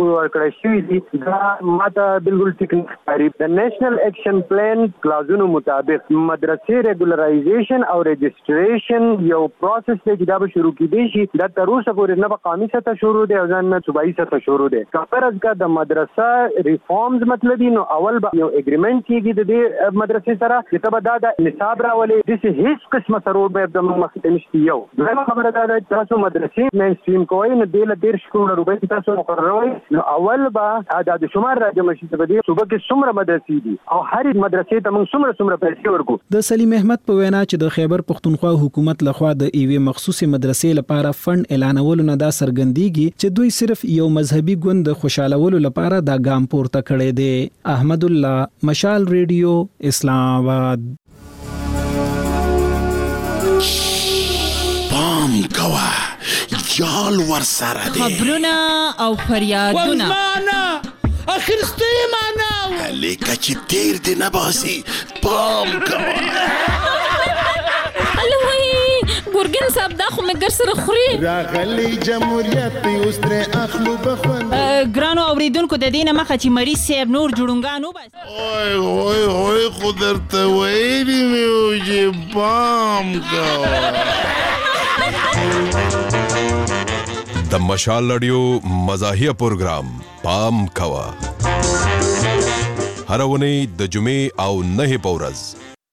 ورکړی شوی دي دا ماته بالکل ټیک نه ښکاري. د نیشنل اکشن پلان کلازونو مطابق مدرسې ریګولرایزیشن او رجسټریشن یو پروسس دی چې دا به شروع کیدی شي. دا تر اوسه پورې نه په قومي سطح شروع دی او ځان نه صوبایي سطح شروع دی. کفرض کا د مدرسه ریفارمز مطلب نو اول به یو اګریمنت کیږي د دې مدرسې سره چې تبه دا د نصاب راولي د هیڅ قسمه سرور به د مخکې نشي. یو دویمه خبره دا ده چې تاسو مدرسې مین سټریم کوئ نو د 13 کروڑ روپۍ تاسو مقرروي نو اول به د شمار راځم چې په دې صوبه کې څومره مدرسې دي او هر مدرسې ته موږ څومره پیسې ورکو. د سلیم احمد په وینا چې د خیبر پختونخوا حکومت لخوا د ایوې مخصوصي مدرسې لپاره فند اعلانولو نه دا څرګندېږي چې دوی صرف یو مذهبي ګوند د خوشالولو لپاره دا ګام پورته کړی دی. احمد الله، مشال ریډیو، اسلام آباد. پام کوه جال ور سره دی خبرونه او فریادونه والمانا اخرستی معنا لیکه چې تیر دی نباسی. پام کوه ګورګین صاحب دا خو مګر سره خوري راغلی جمهوریت اوس تر اخلو بخوند ګرانو اوریدونکو د دینه مخه چې مریض صاحب نور جوړونګانو بس اوه خو درته ویلي مې و چې پام کوه. د مشال رادیو مزاحیه پروګرام پام کوه هر اونۍ د جمعې او 9 په ورځ.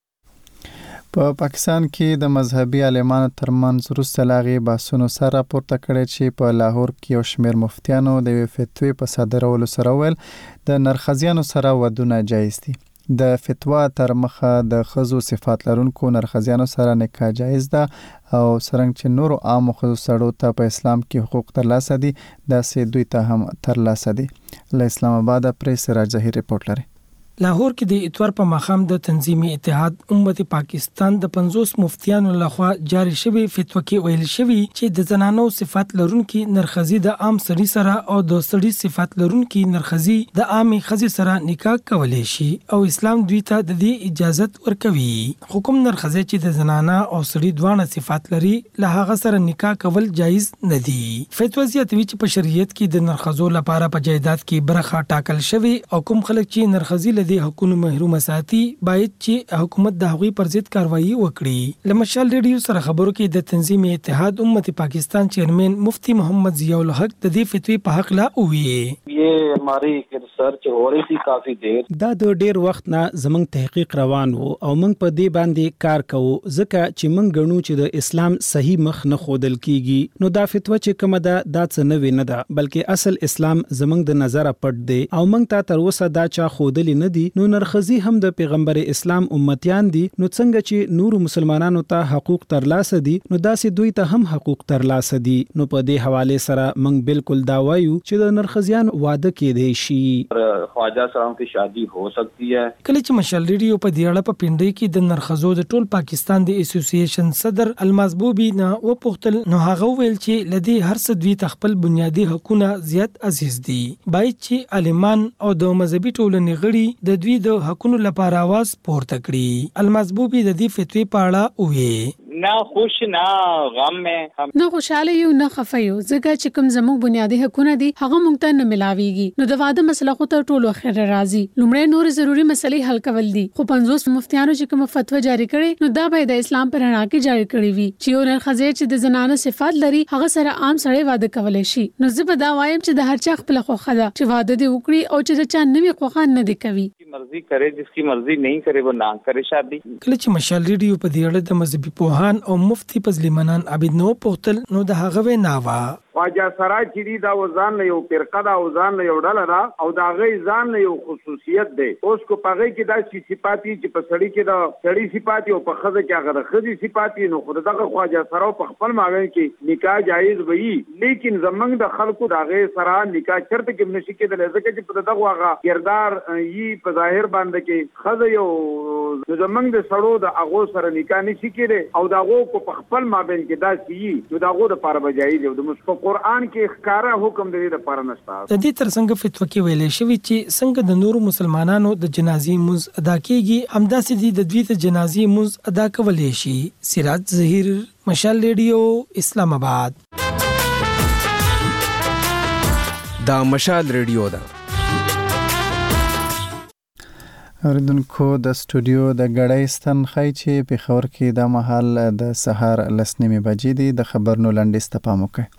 په پاکستان کې د مذهبي عالمانو ترمنځ وروسته له هغې بحثونو سر راپورته کړی چې په لاهور کې یو شمېر مفتیانو د یوې فتوې په صادرولو سره وویل د نرښځیانو سره ودونه جایز دي. د فتوا تر مخه د ښځو صفات لرونکو نرښځیانو سره نکاح جایز ده او څرنګه چې نورو عامو ښځو سړو ته په اسلام کې حقوق ترلاسه دي داسې دوی ته هم ترلاسه دي. له اسلام آباده پرې سراج ظهیر رپورټ لري. لاهور کې د اتوار په ماښام د تنظیمي اتحاد امت پاکستان د 50 مفتیانو لخوا جاری شوی فتوا کې ویل شوی چې د زنانو صفات لرونکي نرښځي د عام سړي سره او د سړي صفات لرونکي نرښځي د عامي ښځې سره نکاح کولای شي او اسلام دوی ته د دې اجازه ورکوي. حکم نرښځي چې د زنانه او سړي دواړه صفات لري له هغه سره نکاح کول جایز نه دي. فتوا زیاتوي چې په شریعت کې د نرښځو لپاره په جایداد کې برخه ټاکل شوی او کوم خلک چې نرښځي د حقوقو محروم ساتي باید چې حکومت د هغوی پر ضد کاروایی وکړي. لمشال ریډیو سره خبرو کې د تنظیمي اتحاد امت پاکستان چیئرمین مفتی محمد ضیاء الحق د دې فتوی په حق لا وویل یہ ہماری ریسرچ ہو رہی تھی کافی دیر دا د ډیر وخت نه زمنګ تحقیق روان وو او موږ په دې باندې کار کوو ځکه چې موږ غنو چې د اسلام صحیح مخ نه خودل کیږي. نو دا فتوا چې کومه ده دا څه نه ویني ده بلکې اصل اسلام زمنګ د نظر پټ دی او موږ ته تر اوسه دا چا خودل نه دي. نو نرښځي هم د پیغمبر اسلام امتیان دي نو څنګه چې نور مسلمانانو ته حقوق ترلاسه دي نو داسې دوی ته هم حقوق ترلاسه دي. نو په دې حواله سره موږ بالکل دا وایو چې د نرښځيان واده کېدی شي. خواجه صاحب کی شادی هو سکتی ہے. کله چې مشال ریډیو په دیاړه په پینډۍ کې د نرښځو د ټول پاکستان د اسوسییشن صدر المزبوبي نه و پختل نو هغه ویل چې لدی هر څه دوی تخپل بنیادی حقوقونه زیات عزیز دي. باید چې عالمان او د مذهبي ټولنې غړي د دوی د حقوقو لپاره आवाज پورته کړي. المزبوبي د دې فتوی په اړه وویل نه خوش نه غم مې نه خوشاله یو نه خفه یو ځکه چې کوم زموږ بنیادی حقوقونه دي هغه مونږ ته نه ملاويږي. نو د واده مسله خو تر ټولو اخر راځي. لومړی نور ضروری مسلې حل کول دي. خو 50 مفتیانو چې کوم فتوا جاری کړي نو دا به د اسلام پر رڼا کې جاری کړي وي چې یو نرښځي چې د زنانه صفات لري هغه سره عام سړی واده کولای شي. نو زه به دا وایم چې د هر چا خپل خوخه ده چې واده دی وکړي او چې د چا نوې خوخه نه دی کوي. مرضی کرے جس کی مرضی نہیں کرے وہ نہ کرے شادی. کله چې مشال ریډیو په دې اړه د مذهبي پوهان او مفتی فضل منان عبید نو پوښتل نو د هغه ویناوه خواجه سراج چې دی دا وزان نه یو فرقه دا وزان نه یو ډله ده او دا غي ځان نه یو خصوصیت دی. اوس کو پغې کې دا صفاتی چې په سړی کې دا سړی صفاتی او په خزه کې هغه د خزي صفاتی نو خود دغه خواجه سراو په خپل ماوین کې نکاح جایز وي لیکن زمنګ د خلکو دا غي سره نکاح چرته کې نشي کېدل ځکه چې په دغه هغه کردار یي په ظاهر باندې کې خزه یو زمنګ د سړو د هغه سره نکاح نشي کېدل او دا هغه په خپل مابین کې دا سی نو دا هغه د پاره بجایز او د مصطفی قرآن کې ښکارا حکم دی د پاره نشته. د دې ترڅنګ فتوا کې ویلې شوی چې څنګه د نورو مسلمانانو د جنازې مز ادا کیږي همداسې د دوی د جنازې مز ادا کولای شي. سراج ظهیر، مشال ریډیو، اسلام آباد. دا مشال ریډیو ده. اوریدونکو د سټوډیو د غړای ستن خای چې په خبر کې د محل د سحر لسنیمه بجې دي د خبرونو لنډیس ته پام وکړئ.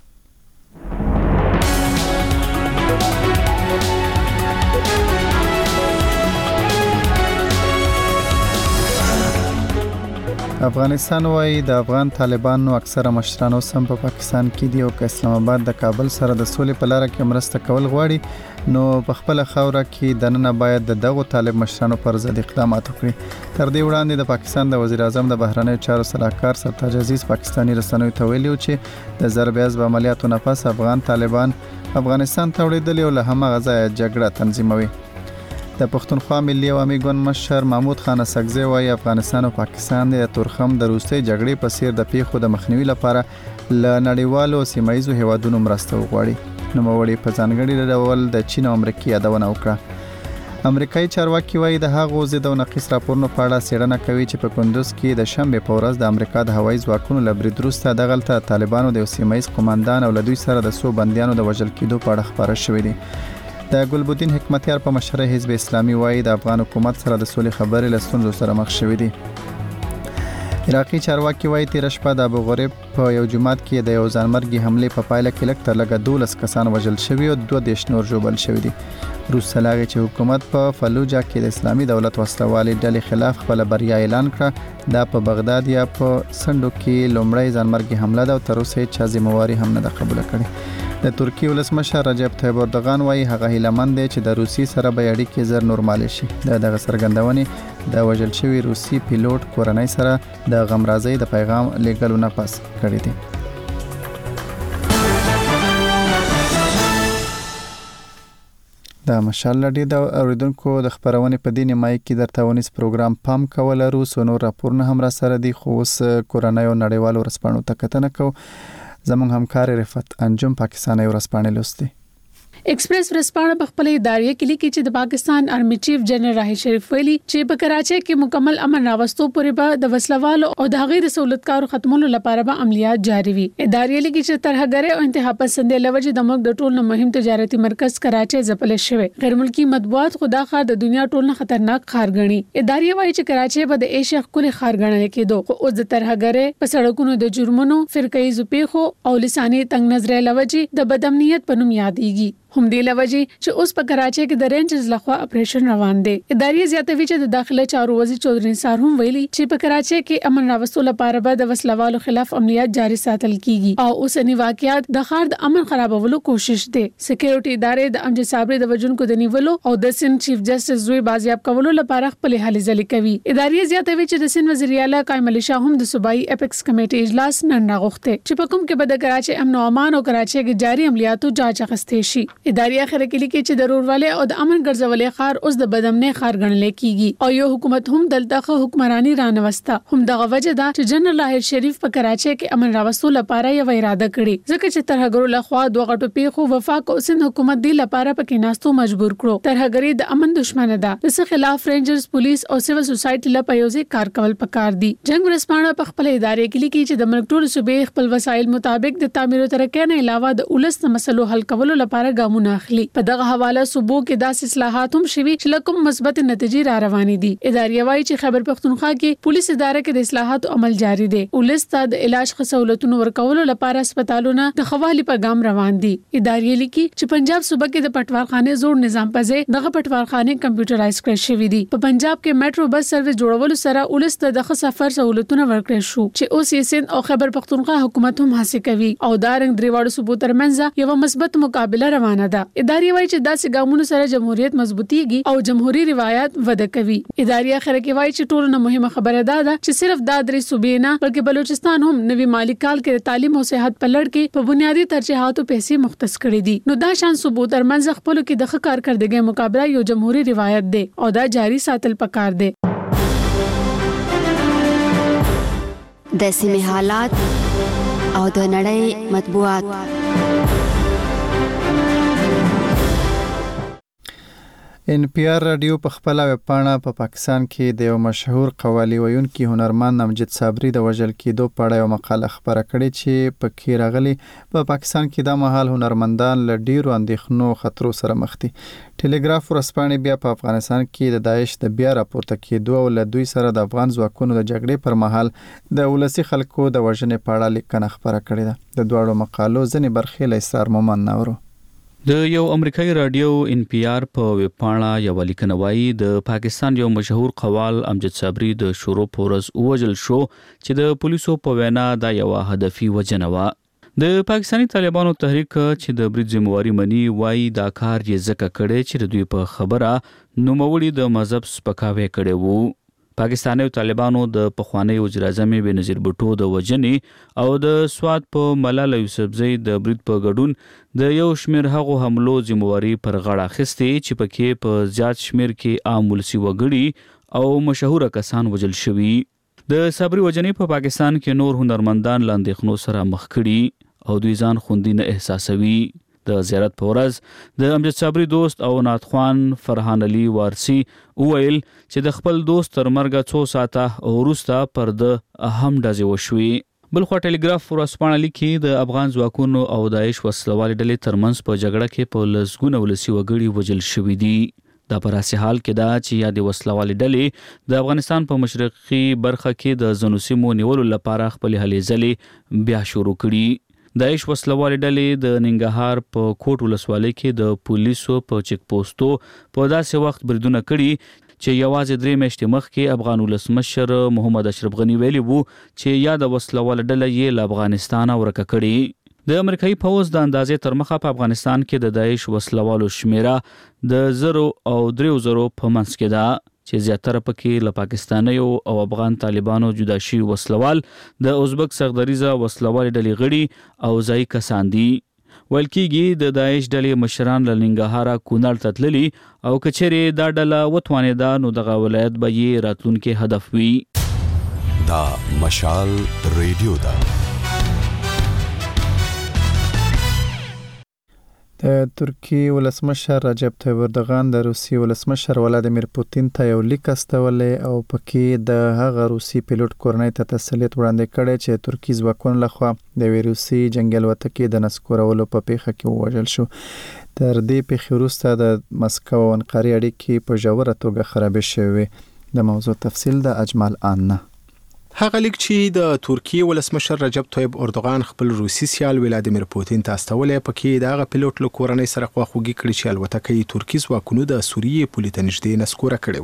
افغانستان وايي د افغان طالبانو اکثره مشرانو سم په پاکستان کې دي او که اسلام آباد د کابل سره د سولې په لار کې مرسته کول غواړي نو په خپل خوره کې دننه باید د دغه طالب مشرانو پر ضد اقدامات وکړي. تر دې وړاندې د پاکستان د وزیر اعظم د بهرنیو چارو سلاکار سرتاج عزیز پاکستانی رسنیو ته ویلي چې د ضرب عزب عملیاتو نه پس افغان طالبان افغانستان ته وړاندې او له همغه ځایه جګړه تنظیموي. د پښتونخوا ملي عوامي ګوند مشر محمود خان اسحقزی وايي افغانستان او پاکستان د تورخم د روسي جګړې په څیر د پیښو د مخنیوي لپاره له نړیوالو سیمایي هیوادونو مرسته وغواړي. نو موري په ځانګړي ډول د چین او امریکا یادونه وکړه. امریکایي چارواکي وايي د هغو ضد او نقیص راپورونو په اړه څېړنه کوي چې په کندوز کې د شنبه په ورځ د امریکا د هوایي ځواکونو له برید وروسته دغلته طالبانو د سیمایي قوماندان او له دوی سره د سو بنديانو د وژل کېدو په اړه خبره شوې دي. د ګلبدین حکمتیار په مشره حزب اسلامي وايي د افغان حکومت سره د سولې خبرې له ستونزو سره مخ شوې دي. عراقي چارواکي وايي تیر شپه د ابو غریب په یو جماعت کې د یو ځانمرګي حمله په پایله کې لږ تر لږه 12 کسان وژل شوي او 2 نور ژوبل شوي دي. روس سلاغي چې حکومت په فلوجا کې د اسلامي دولت وسلوالي ډلې خلاف خپل بریا اعلان کړه. دا په بغداد یا په سندو کې لومړی ځانمرګي حمله ده او تر اوسه هیڅ ځمواري هم نه قبول کړي. د ترکی ولسمشر رجب طیب اردوغان وايي هغه هیلمن دی چې د روسي سره به اړیکې زر نورمال شي. دغه سرګندونې د وژل شوی روسي پیلوټ کورنۍ سره د غمرازۍ د پیغام لیږلو نه پس کړی دی. د مشال لړۍ د اوریدونکو د خبرونه په دیني مای کې درته ونیس پروګرام پام کول روس نو راپورونه هم را سره دي خو اوس کورنۍ او نړیوالو رسپانو ته کتنه کو. زموږ همکار رفت انجم پاکستاني ورسپانې لوستي. ایکسپریس ورسپانه په خپل ادارې کې لیکي چې د پاکستان آرمي چیف جنرال راهیل شریف ویلي چې په کراچۍ کې مکمل امن راوستو پورې به د وسلوالو او د غیر سہولتکارو ختمولو لپاره به عملیات جاری وي. ادارې لیکي چې ترهګرۍ او انتها پسندۍ لوجه د ملک د ټولو مهم تجارتي مرکز کراچۍ ځپل شوی. غیر ملکی مطبوعات خدا خار د دنیا ټولو خطرناک ښار ګڼي. ادارې وايي چې کراچۍ به د ایشیا ښکلي ښار ګڼل کېدو خو اوس د ترهګرۍ په سړکونو د جرمونو فرقایي پیښو او لساني تنگ نظرۍ لوجه د بدامنیت په نوم یادېږي. هم دی لوجه چې اوس په کراچۍ کې د رینجرز لخوا اپریشن روان دی. ادارې زیاتوي چې د داخله چارو وزیر چودري نثار هم ویلي چې په کراچۍ کې امن راوستلو لپاره به د وسلوالو خلاف عملیات جاري ساتل کیږي او اوسنی واقعیات د ښار د امن خرابولو کوشش دي. سکیورټي ادارې د امجد صابری د وجونکو د نیولو او د سند چیف جسټس زوی بازیاب کولو لپاره خپل هلې ځلې کوي. ادارې زیاتوي چې د سند وزیر اعلی قائم علي شاه هم د صوبایي اپیکس کمیټې اجلاس نن راغوښته چې په کوم کې به د کراچۍ امن او امان او کراچۍ کې جاري عملیاتو جاج اخیستې شي. ادارې اخر کې لیکي چې د رورواله او د امن ګرځولې ښار اوس د بدامنۍ ښار ګڼل کیږي او یو حکومت هم دلته حکمرانی رانوسته. هم دغه وجه ده چې جنرال راهیل شریف په کراچۍ کې امن راوستلو لپاره یو اراده کړې ځکه چې ترهګرو لخوا دوه غټو پیښو وفاق او سند حکومت دی لپاره پکې ناستو مجبور کړو. ترهګری د امن دشمنه ده. د خلاف رینجرز پولیس او سیول سوسایټي لپاره یوځای کار کول پکار دي. جنگ ورسپانه په خپل ادارې کې لیکي چې د ملک ټول صوبې خپل وسایل مطابق د تعمیر او ترقۍ نه علاوه د ولس د مسلو حل کولو لپاره ګامونه اخلي. په دغه حواله صوبو کې داسې اصلاحات هم شوي چې لکه مثبت نتیجې را روانې دي. ادارې وايي چې خیبر پختونخوا کې پولیس اداره کې د اصلاحاتو عمل جاری دی. ولس ته د علاج خصولتونو ورکولو لپاره هسپتالونه د خوالي په ګام روان دي. ادارې لیکي چې پنجاب صوبه کې د پټوارخانه زوړ نظام په ځای دغه پټوارخانه کمپیوټرایز کړل شوې دي. په پنجاب کې میټرو بس سرویس جوړولو سره ولس ته د سفر سہولتونه ورکړل شو چې اوس یې سند او خیبر پختونخوا حکومت هم هڅه کوي او دا رنګ دریواړو صوبو ترمنځ یو مثبت مقابله روانه ده. ادارې وايي چې داسې ګامونو سره جمهوریت مضبوطیږي او جمهوریت روایت وده کوي. ادارې اخر کې وايي چې ټولو نه مهمه خبره ده چې صرف دا درې صوبې نه بلکې بلوچستان هم نوي مالی کال کې تعلیم او صحت په لړ کې په بنیادی ترجیحاتو پیسې مختص کړې دي. نو دا شان صوبو ترمنځ خپل کې د کارکردګۍ مقابله یو جمهوریت روایت ده او دا جاری ساتل پکار دي. د سیمې حالات او د نړۍ مطبوعات. ان پی آر رادیو په خپل ویبپاڼه په پاکستان کې د یو مشهور قوالی ویونکي هنرمند امجد صابری د وژل کېدو په اړه یو مقاله خپره کړې چې په کې راغلي په پاکستان کې دا مهال هنرمندان له ډیرو اندېښنو خطرو سره مخ دي. ټلګراف ورځپاڼې بیا په افغانستان کې د داعش د بیا راپورته کېدو او له دوی سره د افغان ځواکونو د جګړې پر مهال د ولسي خلکو د وژنې په اړه لیکنه خپره کړې ده. د دواړو مقالو ځینې برخې له اسرار مومن ناورو. د یو امریکایي رادیو ان پی آر په ویبپاڼه یو لیکنه وایي د پاکستان یو مشهور قوال امجد صابری د شروع پورز وژل شو چې د پولیسو په وینا دا یو هدفي وژنه وه. د پاکستاني طالبانو تحریک چې د برید ذمہواری مني وایي دا کار یې ځکه کړی چې د دوی په خبره نوموړي د مذهب سپکاوی کړی وو. پاکستاني طالبانو د پخوانی وزیر اعظم بنظیر بوټو د وژنې او د سواد په ملاله یوسفزۍ د برید په ګډون د یو شمیر هغو حملو ذمہواری پر غاړه اخیستې چې پکې په زیات شمیر کې عام ولسي وګړي او مشهور کسان وژل شوي. د صابری وژنې په پاکستان کې نور هنرمندان له اندېښنو سره مخ کړي او دوی ځان خوندي نه احساسوي. د زیارت په ورځ د امجد صابری دوست او نعتخوان فرحان علي وارثي وویل چې د خپل دوست تر مرګه 2 ساعته وروسته پر د اهم ډزې وشوې. بلخوا ټلګراف ورځپاڼه لیکي د افغان ځواکونو او داعش وسلوالې ډلې ترمنځ په جګړه کې په لسګونه ولسي وګړي وژل شوي دي. دا په راسي حال کې دا چې یادې وسلوالې ډلې د افغانستان په مشرقي برخه کې د ځینو سیمو نیولو لپاره خپلې هلې ځلې بیا شروع کړي. داعش وسلوالې ډلې د ننګرهار په کوټ ولسوالۍ کې د پولیسو په چیک پوسټو په داسې وخت بریدونه کړي چې یوازې 3 میاشتې مخکې افغان ولسمشر محمد اشرف غنی ویلي وو چې یا د وسلوالې ډله یې له افغانستانه ورکه کړي. د امریکایي پوځ د اندازې تر مخه په افغانستان کې د داعش وسلوالو شمیره د 0 او 3 په منځ کې ده چې زیاتره پکې له پاکستانیو او افغان طالبانو جدا شوي وسلوال د ازبک سغدریزه وسلوال ډلې غړي او ځایي کسان دي. ویل کېږي د داعش ډلې مشران له ننګرهاره کونړ ته تللي او که چیرې دا ډله وتوانېده نو دغه ولایت به یې راتلونکي هدف وي. دا مشال ریډیو ده. د ترکیې ولسمشر رجب طیب اردوغان د روسي ولسمشر ولادیمیر پوتین ته یو لیک استولی او پکې د هغه روسي پیلوټ کورنۍ ته تسلیت وړاندې کړی چې ترکی ځواکونو لخوا د روسي جنگي الوتکې د نسکورولو په پیښه کې ووژل شو. تر دې پیښې وروسته د مسکو او انقرې اړیکې په ژوره توګه خرابې شوې. د موضوع تفصیل د اجمال آنه. هغه لیک چې د ترکیې ولسمشر رجب طیب اردوغان خپل روسي سیال ولادیمیر پوتین ته استولی پکې د هغه پیلوټ له کورنۍ سره خواخوږي کړې چې الوتکه یې ترکي ځواکونو د سوریې پولې ته نږدې نسکوره کړې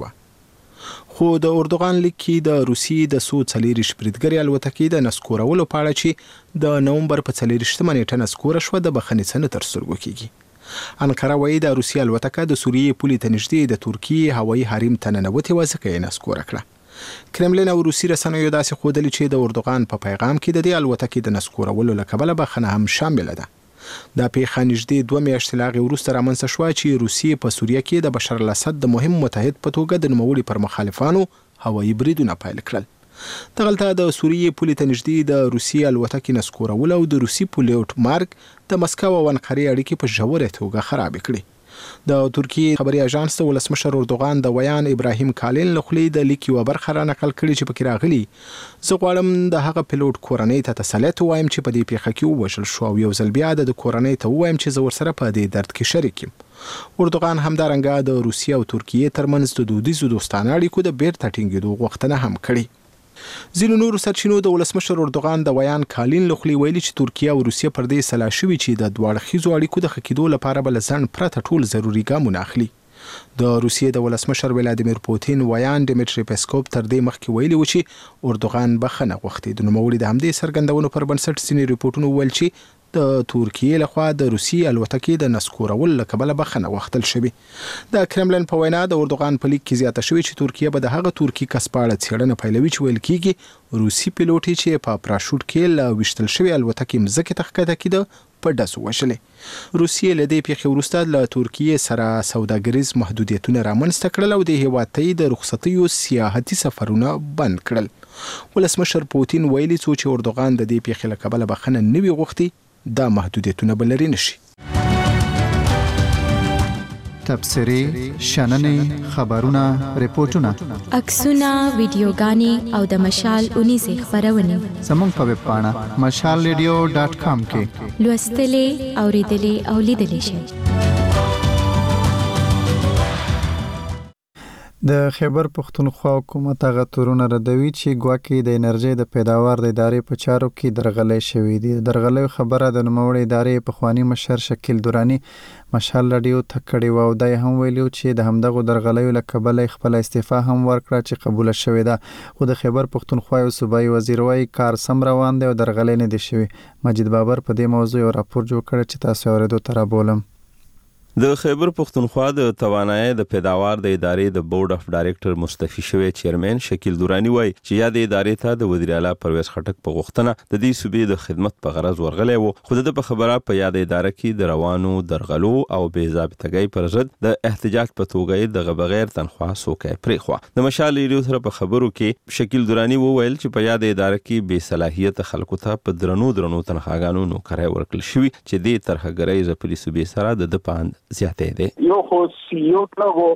وه. خو د اردوغان لیک کې د روسي د 140 بریدګرې الوتکې د نسکورولو په اړه چې د نومبر په 24 نیټه نسکوره شوه د بخښنې څه نه تر سترګو کېږي. انقره وایي د روسي الوتکه د سوریې پولې ته نږدې د ترکیې هوایي حریم ته ننوتې وه ځکه یې نسکوره کړه. کرملین او روسي رسنیو داسې ښودلي چې د اردوغان په پیغام کې د دې الوتکې د نسکورولو له کبله بخښنه هم شامله ده. دا پیښه نږدې 2 میاشتې له هغې وروسته رامنځته شوه چې روسیې په سوریه کې د بشار الاسد د مهم متحد په توګه د نوموړي پر مخالفانو هوایي بریدونه پیل کړل. دغلته د سوریې پولې ته نږدې د روسي الوتکې نسکورول او د روسي پیلوټ مرګ د مسکو او انقرې اړیکې په ژوره توګه خرابې کړې. د ترکیې خبري اژانس د ولسمشر اردوغان د ویان ابراهیم کالین له خولې د لیک یوه برخه را نقل کړې چې پکې راغلي زه غواړم د هغه پیلوټ کورنۍ ته تسلیت ووایم چې په دې پیښه کې ووژل شو او یو ځل بیا د کورنۍ ته ووایم چې زه ورسره په دې درد کې شریک یم. اردوغان همدارنګه د روسیې او ترکیې ترمنځ د دودیزو دوستانه اړیکو د بیرته ټینګېدو غوښتنه هم کړې. ځینو نورو سرچینو د ولسمشر اردوغان د ویان کالین له خولې ویلي چې ترکیه او روسیه پر دې سلا شوي چې د دوه اړخیزو اړیکو د ښه کېدو لپاره به له ځنډ پرته ټول ضروري ګامونه اخلي. د روسیې د ولسمشر ولادیمیر پوتین ویان ډیمیټري پیسکوف تر دې مخکې ویلي و چې اردوغان بخښنه غوښتې. د نوموړي د همدې څرګندونو پر بنسټ ځینې ریپورټونه وویل چې د ترکیې لخوا د روسي الوتکې د نسکورولو له کبله بخښنه غوښتل شوې. د کرملین په وینا د اردوغان په لیک کې زیاته شوې چې ترکیه به د هغه ترکي کس په اړه څېړنه پیلوي چې ویل کېږي روسي پیلوټ چې په پراشوټ کې له ویشتل شوې الوتکې مځکې ته ښکته کېده په ډزو وژلې. روسیې له دې پیښې وروسته له ترکیې سره سوداګریز محدودیتونه رامنځته کړل او د هېواد ته یې د رخصتیو سیاحتي سفرونه بند کړل. ولسمشر پوتین ویلي څو چې اردوغان د دې پیښې له کبله بخښنه نه وي غوښتې دا محدودیتونه به لرې نشي. تبصرې شننې خبرونه ریپورتونه عکسونه ویډیوګانې او د مشال 19 خبرونه زموږ په ویب پاڼه mashalradio.com کې لوستلې اوریدلې او لیدلې شئ. د خیبر پختونخوا حکومت هغه تورونه ردوي چې ګواکې د انرژي د پیداوار د ادارې په چارو کې درغلې شوې دي. درغلې خبره د نوموړې ادارې په خواني مشر شکیل دورانی مشال رادیو ته کړې و او دای هم ویلو چې د همدغه درغلې له کبله خپل استعفا هم ورکړه چې قبول شوې ده. خو د خیبر پختونخوا یو صوبایي وزیر وايي کار سم روان دی او درغلې نه دي شوې. مجید بابر په دې موضوع یو راپور جوړ کړ چې تاسو اوریدو تر بولم. د خیبر پختونخوا د توانایي د پیداوار د ادارې د بورډ اف ډایریکټر مستعفي شوی چیرمن شکیل دورانی وایي چې یا د ادارې ته د وزیر اعلی پرویز خټک په غوښتنه د دې صوبې د خدمت په غرض ورغلی وو، خو د په خبره په یاد ادارې کې د روانو درغلو او بې ضابطګۍ پر ضد د احتجاج په توګه د بغیر تنخواه سوکې پرېخوا. د مشال ریډیو سره په خبرو کې شکیل دورانی وویل چې په یاد ادارې کې بې صلاحیت خلکو ته په درنو تنخواګانو نوکرۍ ورکړل شوې چې د ترهګرۍ ځپلي صوبې سره د پاند زیاتې دي. یو خو سیو کلو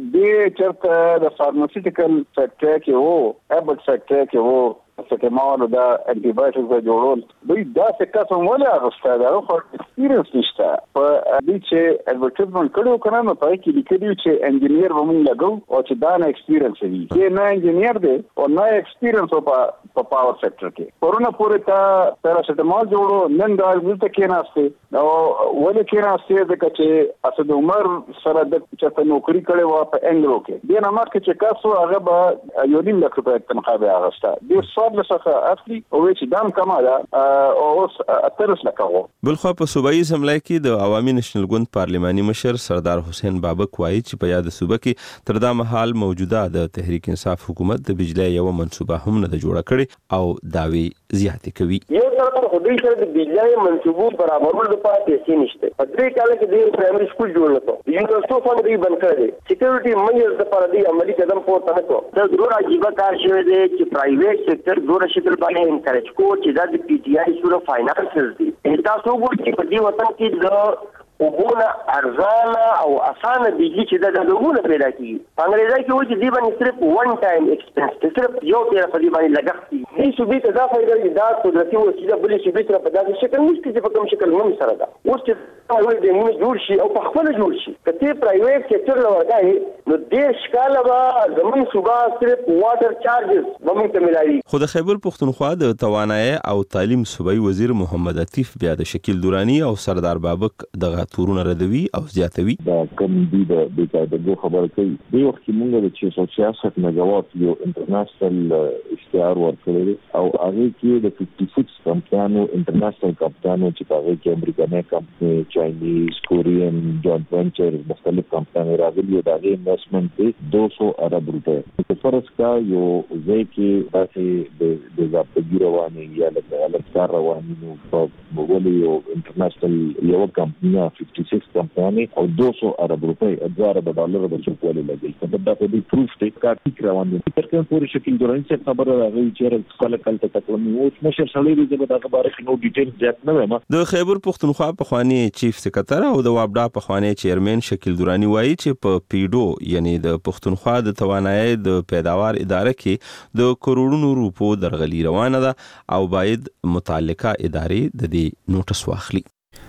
د چرته د فارماسیوټیکل سیکټر کې وو ایبټ سیکټر کې وو سکمال دا انټي بایوټیک د جوړول دوی دا څه کوم ولا غوښته دا خو ایکسپیرینس نشته په دې چې ایڈورټایزمنت کړو کنه نو پای کې لیکلي چې انجینیر ومن لګو او چې دا نه ایکسپیرینس وي چې نه انجینیر دی او نه ایکسپیرینس په پاور سیکټر کې کورونا پورې تا پیراسټامول جوړو نن دا ورته کې ناشته او ولې کې ناشته د چې اسد عمر سره د چته نوکری کړي و په انګلو کې د نه مخکې چې کاسو هغه به یو نیم لک روپۍ تنخواه به اغسته د لسخه اصلي او چې دام کما ده او اترس لکه. بلخوا په صوبایي اسمبلی کې د عوامي نېشنل ګوند پارلماني مشر سردار حسین بابک وایي چې په یاد صوبه کې تر دا مهال موجوده د تحریک انصاف حکومت د بجلی یو منصوبه هم نه جوړه کړي او داوی زیاتې کوي. یو طرف خو دوی سره د بجلی منصوبو برابرولو لپاره پیسې نشته. په دې کال کې د پرایمري سکول جوړ کړو یونیورسيټي فند دی بند کړی سکیورټي میجرز لپاره دی عملی قدم پورته نکړو. دا ضرور عجیب کار شوی دی چې پرایویټ سېکټر دوره شکل باندې انکریج کو چې دا د پی ټی آی سره فاینانسز دي. تاسو وګورئ په دې وطن کې د وګونه ارزانه او اسانه بجلی چې د وګونه پیدا کیږي. انګریزي کې وایي چې دی باندې صرف وان ټایم ایکسپنس صرف یو تیر په دې باندې لګښت دي. هیڅ صوبې ته دا فائدہ دی دا قدرتي وسیله بلې صوبې سره په داسې شکل نشته چې په کوم شکل هم سره ده. اوس چې هغه د نیمه جوړ شي او په خپل جوړ شي کته پرایویټ سېکټر لورګای نو د شکاله به زمون صوبه صرف واټر چارجز ومن ته ملایي. خو د خیبر پختونخوا د توانایي او تعلیم صوبایي وزیر محمد عطیف بیا د شکیل دورانی او سردار بابک د تورونه ردوي او زیاتوي. دا کوم دی د دغه خبره کوي د وخت موږ د 666 میگاوات یو انټرنیشنل اشتهار ورکړی او هغه کې د 56 کمپنیانو انټرنیشنل کمپنیانو چې هغه کې امریکایي کمپنی چاینیز کورین جوائنٹ وینچر مختلف کمپنیانو راغلي او دغه انویسټمنت دی 200 ارب روپے. په فرض کا یو ځای کې داسې د ضابطګي رواني یا د الکار رواني نو په وګړي یو انټرنیشنل یو کمپنی 56 کمپنی او 200 ارب روپے $1000 د چوکوالي لګي. دا په دې پروف دی کار ټیک روان دي. تر کومه پورې شکل درنه څه خبره راغلی چې خپل کلته تکلم او مشر سړی دې په دغه باره کې نو ډیټیل ځات نه وایم. د خیبر پختونخوا په خواني چیف سکرټر او د وابډا په خواني چیرمن شکیل دورانی وایي چې په پیډو یعنی د پختونخوا د توانایي د پیداوار ادارې کې د کروڑونو روپو درغلي روانه ده او باید متعلقه ادارې د دې نوټس واخلي.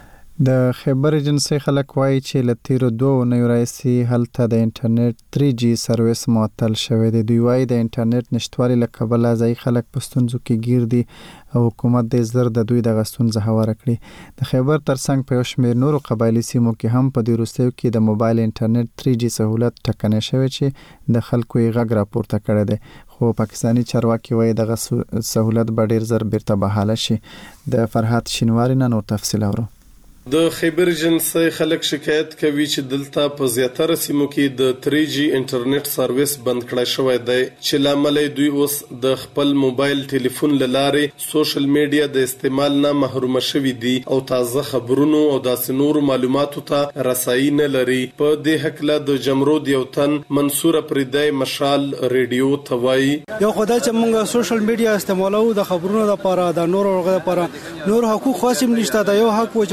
د خیبر ایجنسی خلک وایي چې له تیرو 2 اونیو راهیسې هلته د انټرنیټ 3G سرویس معطل شوی دی. دوی وایي د انټرنیټ نشتوالي له کبله ځایي خلک په ستونزو کې ګیر دي او حکومت د زر د دوی د ستونزه هواره کړي. د خیبر ترڅنګ په یو شمېر نورو قبایلي سیمو کې هم په دې وروستیو کې د موبایل انټرنیټ 3G سهولت ټکنی شوی چې د خلکو یې غږ راپورته کړی دی. خو پاکستاني چارواکي وایي دغه سهولت به ډیر زر بیرته بحاله شي. د فرحات شینواری نه نور تفصیل اورو. د خیبر ایجنسی خلک شکایت کوي چې دلته په زیاتره سیمو کې د 3G انټرنیټ سرویس بند کړی شوی دی چې لامل دوی اوس د خپل موبایل ټلیفون لارې سوشل میډیا د استعمال نه محروم شوي دي او تازه خبرونو او داسې نور معلوماتو ته رسایي نه لري. په دې حقله د جمرود یو تن منصور پردای مشال ریډیو توای یو خدای چې موږ سوشل میډیا استعمالو د خبرونو لپاره د نور ورغه لپاره نور حقوق خاصم نشته. دا یو حق و چې موږ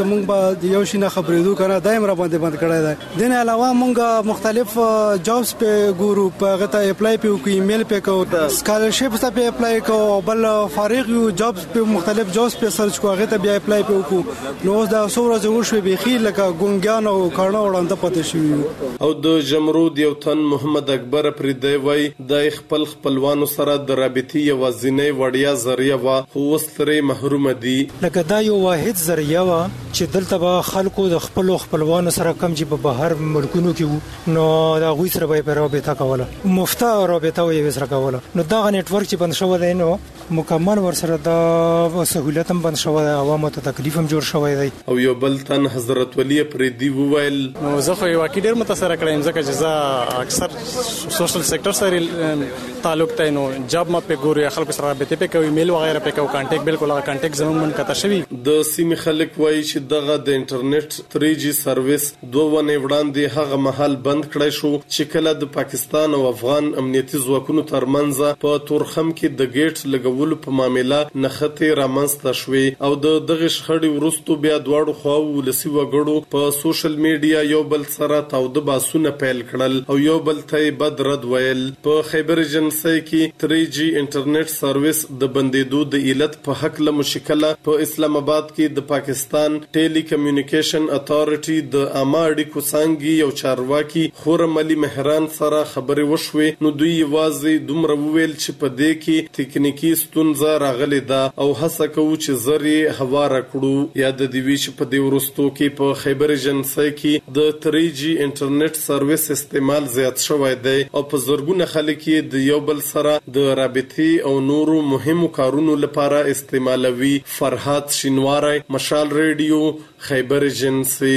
د یو شي نه خبرېدو کنه دایم را باندې بند کړی دی. دین علاوه مونږ مختلف جابس په ګورو په غته اپلای په کوي ایمیل په کو سکالرشپ ته اپلای کو بل فارغ یو جابس په مختلف جابس په سرچ کو غته بیا اپلای په کو نو دا سوره زو شو به خیر لکه ګونګیان او کارنه وړاندې پاتې شي. او د جمرود یو تن محمد اکبر پر دی وای د خپلوانو سره د رابطې یوازینی وړیا ذریعہ وا خو وسترې محروم دي. لکه دا یو واحد ذریعہ وا چې دلته به خلکو د خپلوانو سره کم چې په بهر ملکونو کې نو دا غوي سره به رابطه کوله مفته رابطه وي سره کوله نو دا نت ورک چې بند شو دی نو مکمل ور سره دا سہولت هم بند شو دی عوامو ته تکلیف هم جوړ شوی دی. او یو بل تن حضرت ولی پر دی وویل نو زه خو یو کې ډیر متاثر کړم ځکه چې زه اکثر سوشل سېکټر سره تعلق ته نو جاب ما په ګوري خلکو سره رابطه په کوي ایمیل وغیرہ په کوي کانټیکټ بالکل کانټیکټ زمون من کته شوی. د سیمې خلک وایي چې دغه د انټرنیټ 3G سرویس 2 ونې وړاندې هغه محل بند کړی شو چې کله د پاکستان او افغان امنیتي ځواکونو ترمنځ په تورخم کې د گیټ لګولو په معاملې نخته رامنځته شوې او د دغه شخړې ورستو بیا دواړو خواو ولسی وګړو په سوشل میډیا یو بل سره تاوده باسونه پیل کړل او یو بل ته بد رد ویل. په خیبر ایجنسی کې 3G انټرنیټ سرویس د بندیدو د علت په حق له مشکله په اسلام آباد کې د پاکستان ټیلی کمیونیکیشن اتارټي د عامه اړیکو څنګه یو چارواکي خورم علي مهران سره خبرې وشوې نو دوی یوازې دومره وویل چې په دې کې تکنیکی ستونزه راغلې ده او هڅه کوي چې زری هواره کړو. یا د دې ویش په دې ورستو کې په خیبر ایجنسی کې د 3G انټرنیټ سرویس استعمال زیات شوی دی او په زرګونه خلک یې د یو بل سره د رابطې او نورو مهمو کارونو لپاره استعمالوي. فرهاد شینواری، مشال ریډیو، خیبر ایجنسی.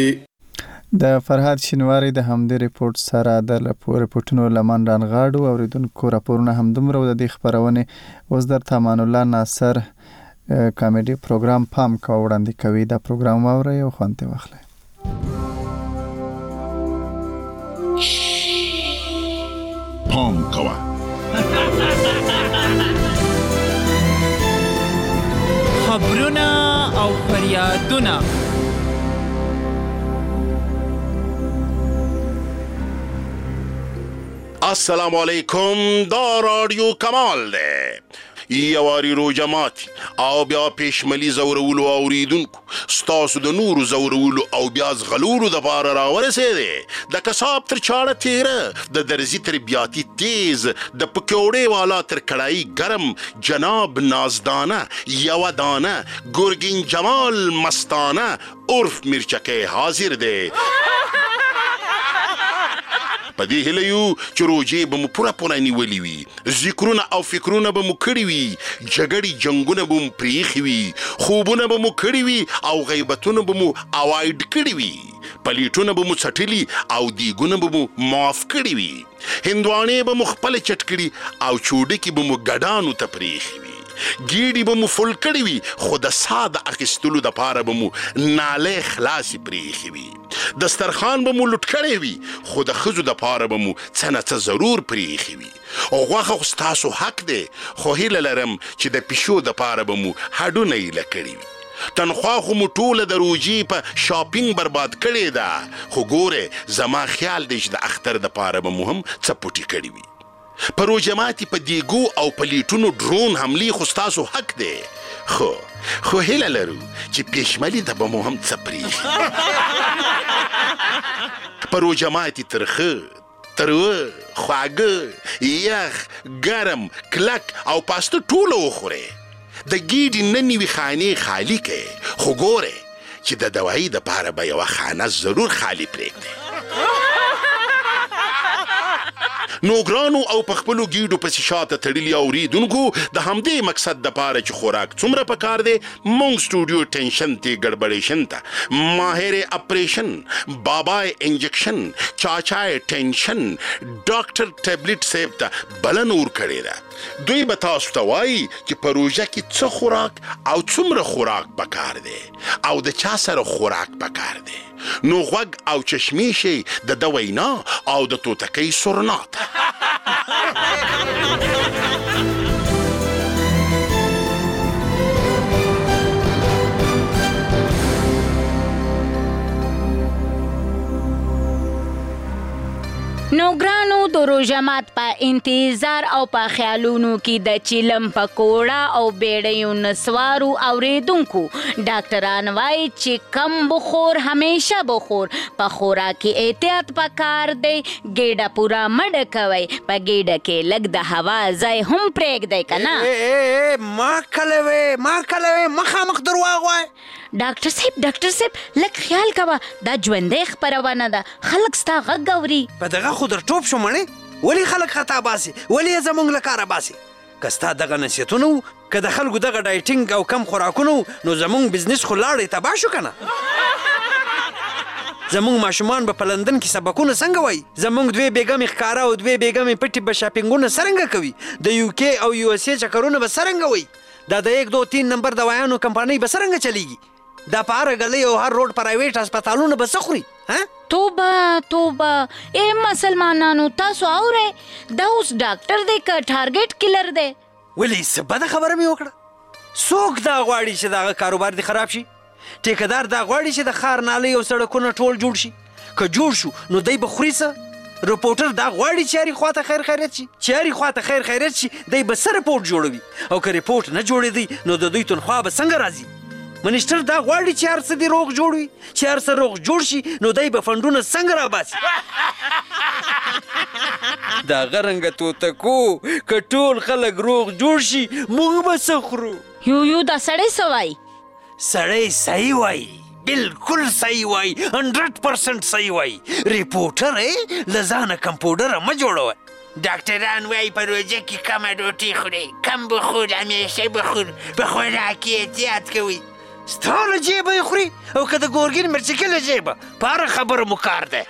د فرهاد شینواری د همدې ریپورت سره د ریپورتونو لمن رانغاړو اوریدونکو راپورونه هم دومره د دې خبرونه اوس در تامان الله ناصر کامیډي پروګرام پام کا وړاندې کوي. دا پروګرام واوري او خوانته واخلئ. پام کوا خبرونه او فریادونه السلام علیکم. دا رادیو کمال ده یواری رو جماعت او بیا پیشملی زورولو اوریدونکو ستاسو د نورو زورولو او بیا زغلولو د بار راورسېده د کساب تر چاړه تیره د درزی تر بیاتی تیز د پکوړې والا تر کړای گرم جناب نازدانه یو دانه ګورګین جمال مستانه عرف مرچکه حاضر ده. پدې هلیو چې روجې به مو پوره نیولې وي ذکرونه او فکرونه به مو کړی وي جګړې جنگونه به مو پریخي وي خوبونه به مو کړی وي او غیبتونه به مو اوایډ کړی وي پلیټونه به مو څټلی او دیګونه به مو معاف کړی وي هندوانې به مو خپل چټ کړي او چوډکې به مو ګډانو ته پریخي وي ګیډي به مو فل کړی وي خو د ساده اخیستلو د پاره به مو ناله خلاصي پریخي وي دسترخوان به مو لوټ کړی وي خو د ښځو د پاره به مو څه نه څه ضرور پریخي وي او غوښه خو ستاسو حق دی خو هیله لرم چې د پیشو د پاره به مو هډونه ایله کړي وي تنخوا خو مو ټوله د روجي په شاپینګ برباد کړې ده خو ګوره زما خیال دی چې د اختر د پاره به مو هم څه پوټي کړي وي په روجماتي په دیګو او پلیټونو ډرون حملې خو ستاسو حق دی خو هیله لرو چې پیشملي ته به مو هم څه پریږي په روجماتي ترخه تروه خواږه یخ ګرم کلک او پاسته ټوله وخورئ د ګیډې نه نوي خانې خالي کړئ خو ګورئ چې د دوایي دپاره به یوه خانه ضرور خالي پرېږدئ نو ګرانو او په خپلو ګیډو پسې شاته تړلي اوریدونکو د همدې مقصد دپاره چې خوراک څومره پکار دی مونږ سټوډیو ټینشن ته ګډبډېشن ته ماهر اپریشن بابای انجکشن چاچای ټینشن ډاکټر ټیبلټ صاحب ته بلنه ورکړې ده دوی به تاسو ته وایي چې په روژه کې څه خوراک او څومره خوراک پکار دی او د چا سره خوراک پکار دی نو غوږ او چشمی شي د ده وینا او د توتکۍ سرنات نو ګرانو د روژه مات په انتظار او په خیالونو کې د چیلم پکوړه او بیړیو نسوارو اوریدونکو ډاکټران وایي چې کم بخور همیشه بخور په خوراکي احتیاط پکار دی ګیډه پوره مډ کوي په ګیډه کې لږ د هوا ځای هم پرېږدئ که نه ما کله مخامخ درواغ وای ډاکټر صاحب لږ خیال کوه دا ژوندۍ خپرونه ده خلک ستا غږ اوري په دغه خو در ټوپ شو مړې ولې خلک خطا باسي ولې یې زموږ له کاره باسي که ستا دغه نصیحتونه وو که د خلکو دغه ډایټینګ او کم خوراکونه وو نو زموږ بزنس خو لاړې تباه شو که نه زموږ ماشومان به په لندن کې سبقونه څنګه وایي زموږ 2 بیګمې ښکاره او 2 بیګمې پټې به شاپینګونه څرنګه کوي د یو کې او یو اس اې چکرونه به څرنګه وایي دا د 1 2 3 نمبر دوايانو کمپنۍ به څرنګه چلیږي دا په هره ګلۍ او هر روډ پرایویټ هسپتالونه به څه خوري توبه ای مسلمانانو تاسو اورئ دا اوس ډاکټر دی که ټارګټ کلر دی ولې څه بده خبره مې وکړه څوک دا غواړي چې دغه کاروبار دې خراب شي ټیکهدار دا غواړي چې د ښار نالۍ او سړکونه ټول جوړ شي که جوړ شو نو دی به خوري څه رپورټر دا غواړي چې هرې خواته خیر خیریت شي چې هرې خواته خیر خیریت شي دی به څه رپورټ جوړوي او که رپورټ نه جوړېدی نو د دوی تنخوا به څنګه راځي منیسټر دا غواړي چې هر څه دې روغ جوړ وي چې هر څه روغ جوړ شي نو دی به فنډونه څنګه راباسي دغه رنګه توتکو که ټول خلک روغ جوړ شي موږ به څه خورو یو دا سړی څه وایي سړی صحیح وایي بالکل صحیح وایي 100% صحیح وایي ریپورټر له ځانه کمپوډره مه جوړوه ډاکټران وایي په روژه کې کمه ډوډۍ خورئ کم بخور همیشه بخور په خوراک کې احتیاط کوئ ستا له جیبه یې خوري او که د ګورګین مرچکي له جیبه په هره خبره مو کار دی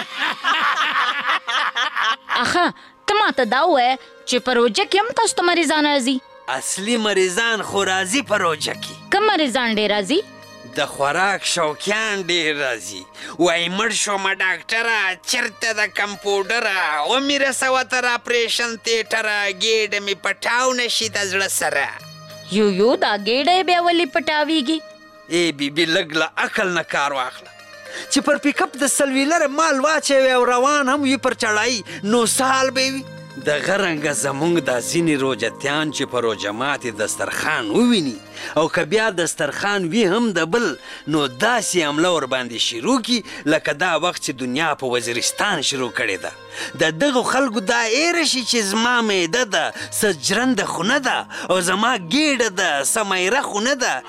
اخه ته ماته دا ووایه چې په روژه کې هم تاسو ته مریضان راځي اصلي مریضان خو راځي په روژه کې کوم مریضان ډېر راځي د خوراک شوقیان ډېر راځي وایي مړ شومه ډاکټره چېرته د کمپوډره ومې رسوه تر اپریشن تیټره ګېډه مې پټاو نه شي د زړه سره یو دا ګېډه بیا ولې پټاویږي ای بیبي لږ له عقل نه کار واخله چې پر پیکپ د سلویلر مال واچوي او روان هم وي پر چړایي نو سهال به وي دغه رنګه زموږ دا ځینې روژتیان چې په روژه ماتې دسترخوان وویني او که بیا دسترخوان وي هم د بل نو داسې حمله ورباندې شروع کړي لکه دا وخت چې دنیا په وزیرستان شروع کړې ده د دغو خلکو دا ایره شي چې زما معده ده څه جرنده خو نه ده او زما ګېډه ده څه میره خو نه ده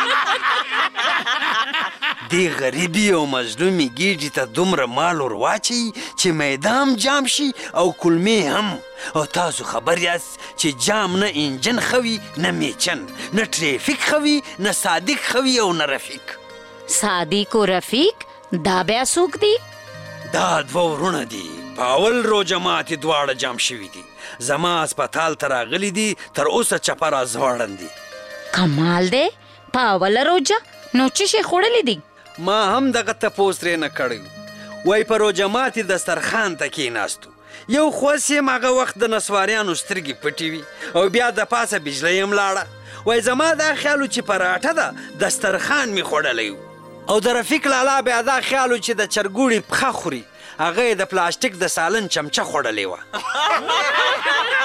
دې غریبي او مظلومې ګېډې ته دومره مال ور واچوي چې معده هم جام شي او کلمې هم او تاسو خبر یاست چې جام نه انجن خوي نه میچن نه ټریفیک خوي نه صادق خوي او نه رفیق صادق او رفیق دا بیا څوک دي دا دوه ورونه دي په اول روژه ماتې دواړه جام شوي دي زما هسپتال ته راغلي دي تر اوسه چپه را ځوړن دي کمال دی په اوله روژه نو څه شی خوړلی دي ما هم دغه تپوس ترې نه کړی وایي په روژه ماتې دسترخوان ته کېناستو یو خوس یم هغه وخت د نسواریانو سترګې پټې وي او بیا د پاسه بجلۍ هم لاړه وایي زما دا خیال و چې پراټه ده دسترخوان مې خوړلی و او د رفیق لالا بیا دا خیال و چې د چرګوړي پښه خوري هغه یې د پلاستیک د سالن چمچه خوړلې وه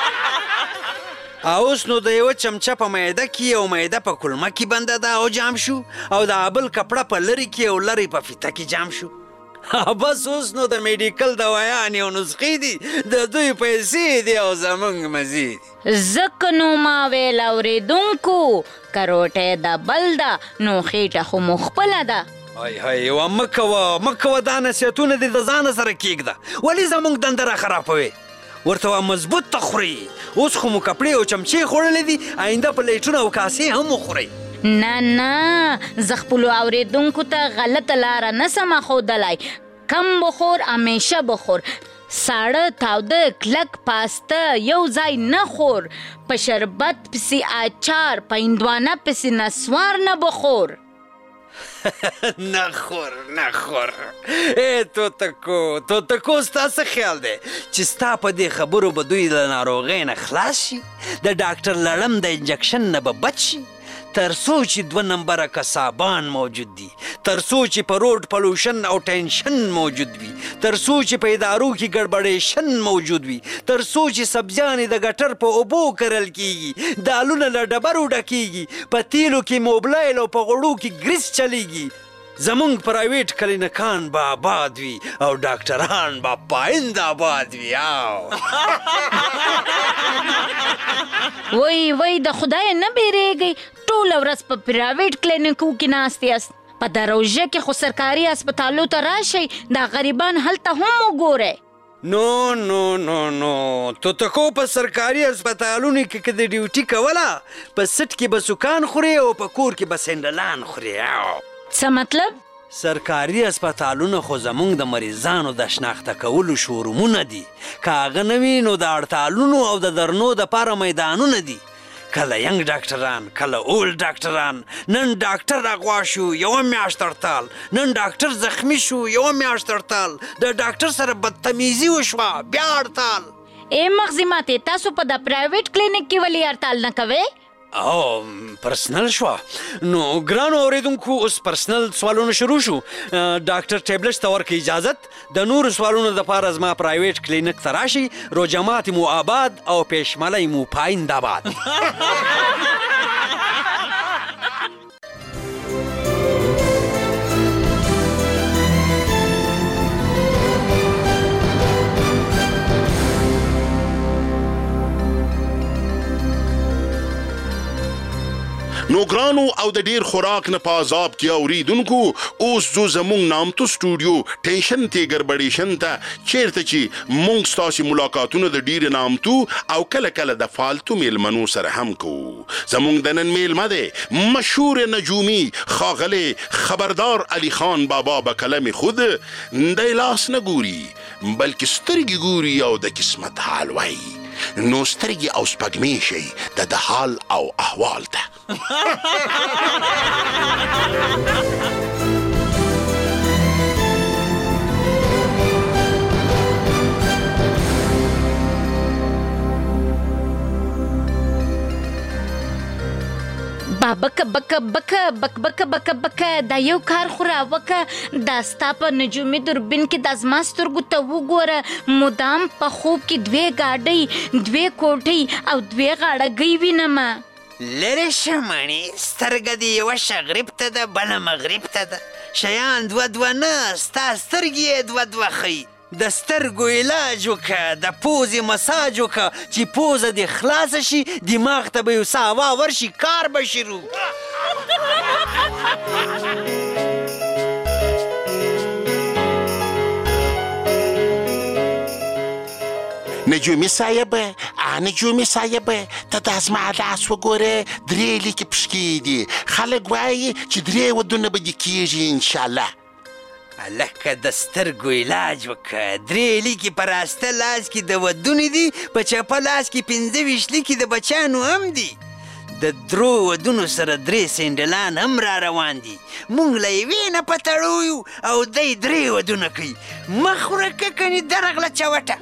اوس نو د یوه چمچه په معده کې او معده په کلمه کې بنده ده او جام شو او د بل کپړه په لرې کې او لرې په فیته کې جام شو بس اوس نو د میډیکل دوایانې او نسخې دي د دوی پیسې دي او زموږ مزې دي ځکه نو ما ویل اورېدونکو که روټۍ د بل ده نو خېټه خو مو خپله ده یوه مه کوه دا نصیحتونه دې د ځانه سره کېږده ولې زموږ دنده را خرابوې ورته مضبوط ته خورئ اوس خو مو کپړې او چمچې خوړلې دي آینده په لیټونه او کاسې هم وخورئ نه زه خپلو اورېدونکو ته غلطه لاره نه سم ښودلی کم بخور همیشه بخور ساړه تاوده کلک پاسته یو ځای نه خور په شربت پسې اچار په هندوانه پسې نسوار نه بخور نخور ای توتکو ستا څه خیال دی چې ستا په دې خبرو به دوی له ناروغۍ نه خلاص شي د ډاکټر لړم د انجکشن نه به بچ شي تر څو چې 2 نمبره کسابان موجود دي، تر څو چې په روډ پلوشن او ټینشن موجود وي، تر څو چې په ادارو کې ګډوډیشن موجود وي، تر څو چې سبزیانې د ګټر په اوبو کرل کیږي، دالونه له ډبرو ډکیږي، په تیلو کې موبلایل او په غوړو کې ګریس چلیږي، زمونږ پرایویټ کلینیکان به آباد وي او ډاکټران به پایند آباد وي. وای د خدای نه بیریږئ، ټوله ورځ په پرایویټ کلینیکو کې ناست یاست. په دروژه کې خو سرکاري هسپتالو ته راشئ، دا غریبان هلته هم وګورئ. نو توتکو په سرکاري هسپتالونو کې که د ډیوټي کوله، په سټ کې به سکان خوري او په کور کې به سنډلان خوري. څه مطلب؟ سرکاري هسپتالونه خو زمونږ د مریضانو د شناخته کولو شورومونه دي، که هغه نه وي نو د هړتالونو او د درنو دپاره میدانونه دي. کله ینګ ډاکټران، کله اولډ ډاکټران. نن ډاکټر اغوا شو 1 میاشت هړتال، نن ډاکټر زخمی شو 1 میاشت هړتال، د ډاکټر سره بدتمیزي وشوه بیا هړتال. مغزي ماتې، تاسو په د پرایویټ کلینیک کې ولې هړتال نه کوئ؟ او پرسنل شوه. نو ګرانو اوریدونکو، اوس پرسنل سوالونه شروع شو. ډاکټر ټیبلټس ته ورکړئ اجازت. د نورو سوالونو دپاره زما پرایویټ کلینیک ته راشئ. روجمات مو آباد او پیشملی مو پایند آباد. نو ګرانو او د ډیر خوراک نه په عذاب کې اوریدونکو، اوس زو زمونږ نامتو سټوډیو ټینشن ته ګربډیشن ته چیرته چې مونږ ستاسو ملاقاتونه د ډیر نامتو او کله کله د فالتو میلمنو سره هم کوو. زمونږ د نن میلمه دی مشهور نجومی ښاغلی خبردار علي خان بابا به کلم خود د لاس نه ګوري بلکې سترګې ګوري او د قسمت حال وایي. نو سترګې او سپګمې شي د حال او احوال ته. بک بک بک بک بک بک بک دا یو کار خو راوکه، دا ستا په نجومي دوربین کې د زما سترګو ته وګوره، مدام په خوب کې 2 ګاډۍ 2 کوټۍ او 2 غاړګۍ وینمه. لرې شه مڼې، سترګه دې یوه شغرب ته ده بله مغرب ته ده. شیان 2 نه، ستا سترګې یې 2 ښیي. د سترګو علاج وکړه، د پوزې مساج وکړه، چې پوزه دې خلاصه شي، دماغ ته به یو څه هوا ورشي، کار به شروع. نجومی صاحبه ته دا زما لاس وګوره، 3 لیکې پشکې دي. خلک وایي چې 3 ودونه به دې کېږي انشاءالله. لکه د سترګو علاج وکړه، 3 لیکې په راسته لاس کې د ودونې دي، په چپه لاس کې 25 لیکې د بچانو هم دي. د 3 ودونو سره 3 سینډلان هم را روان دي. مونږ له یوې نه په تړو یو او دی 3 ودونه کوي. مخ ورکه کنې درغله چوټه.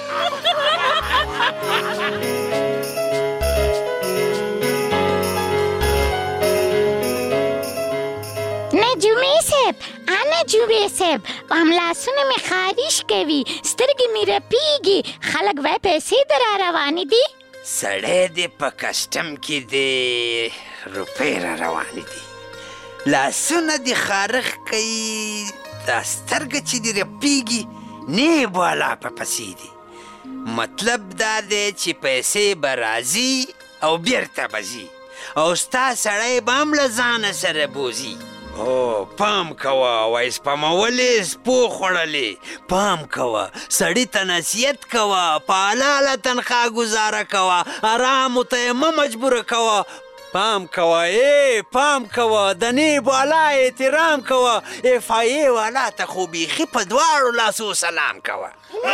نجومی صاحب هم لاسونه مې خارش کوي، سترګې مې رپیږي، خلک وایي پیسې در را روانې دي. سړی دې په کسټم کې دی روپۍ را روانې دي، لاسونه دې خارښ کوي، دا سترګه چې دې رپیږي نه بالا په پسې دي. مطلب دا دی چې پیسې به راځي او بیرته به ځي او ستا سړی به هم له ځانه سره بوځي. پام کوه، وایي سپمولې سپو خوړلې. پام کوه، سړي ته نصیحت کوه، په حلاله تنخوا ګزاره کوه، ارامو ته یې مه مجبوره کوه. پام کوه، پام کوه، د نیب والا احترام کوه، FIA والا ته خو بیخي په 2 لاسو سلام کوه.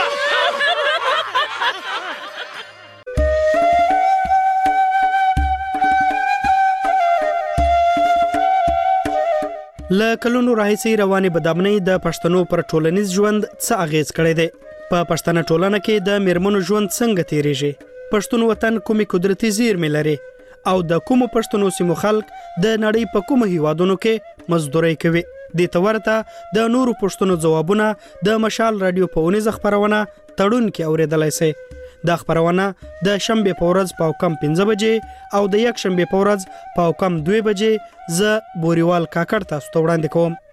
له کلونو راهیسې روانې بدامنۍ د پښتنو پر ټولنیز ژوند څه اغیز کړی دی؟ په پښتنه ټولنه کې د میرمنو ژوند څنګه تیریږي؟ پښتون وطن کومې قدرتي زیرمې لري او د کومو پښتنو سیمو خلک د نړۍ په کومو هیوادونو کې مزدوري کوي. د تورته د نورو پښتنو ځوابونه د مشال رادیو په اونیزه خبرونه تړون کې اوریدلای شئ. دا خبرونه د شنبه په ورځ په کم 15 بجې او د یک شنبه په ورځ په کم 2 بجې ز بوريوال کاکړ تاسو ته وړاندې کوم.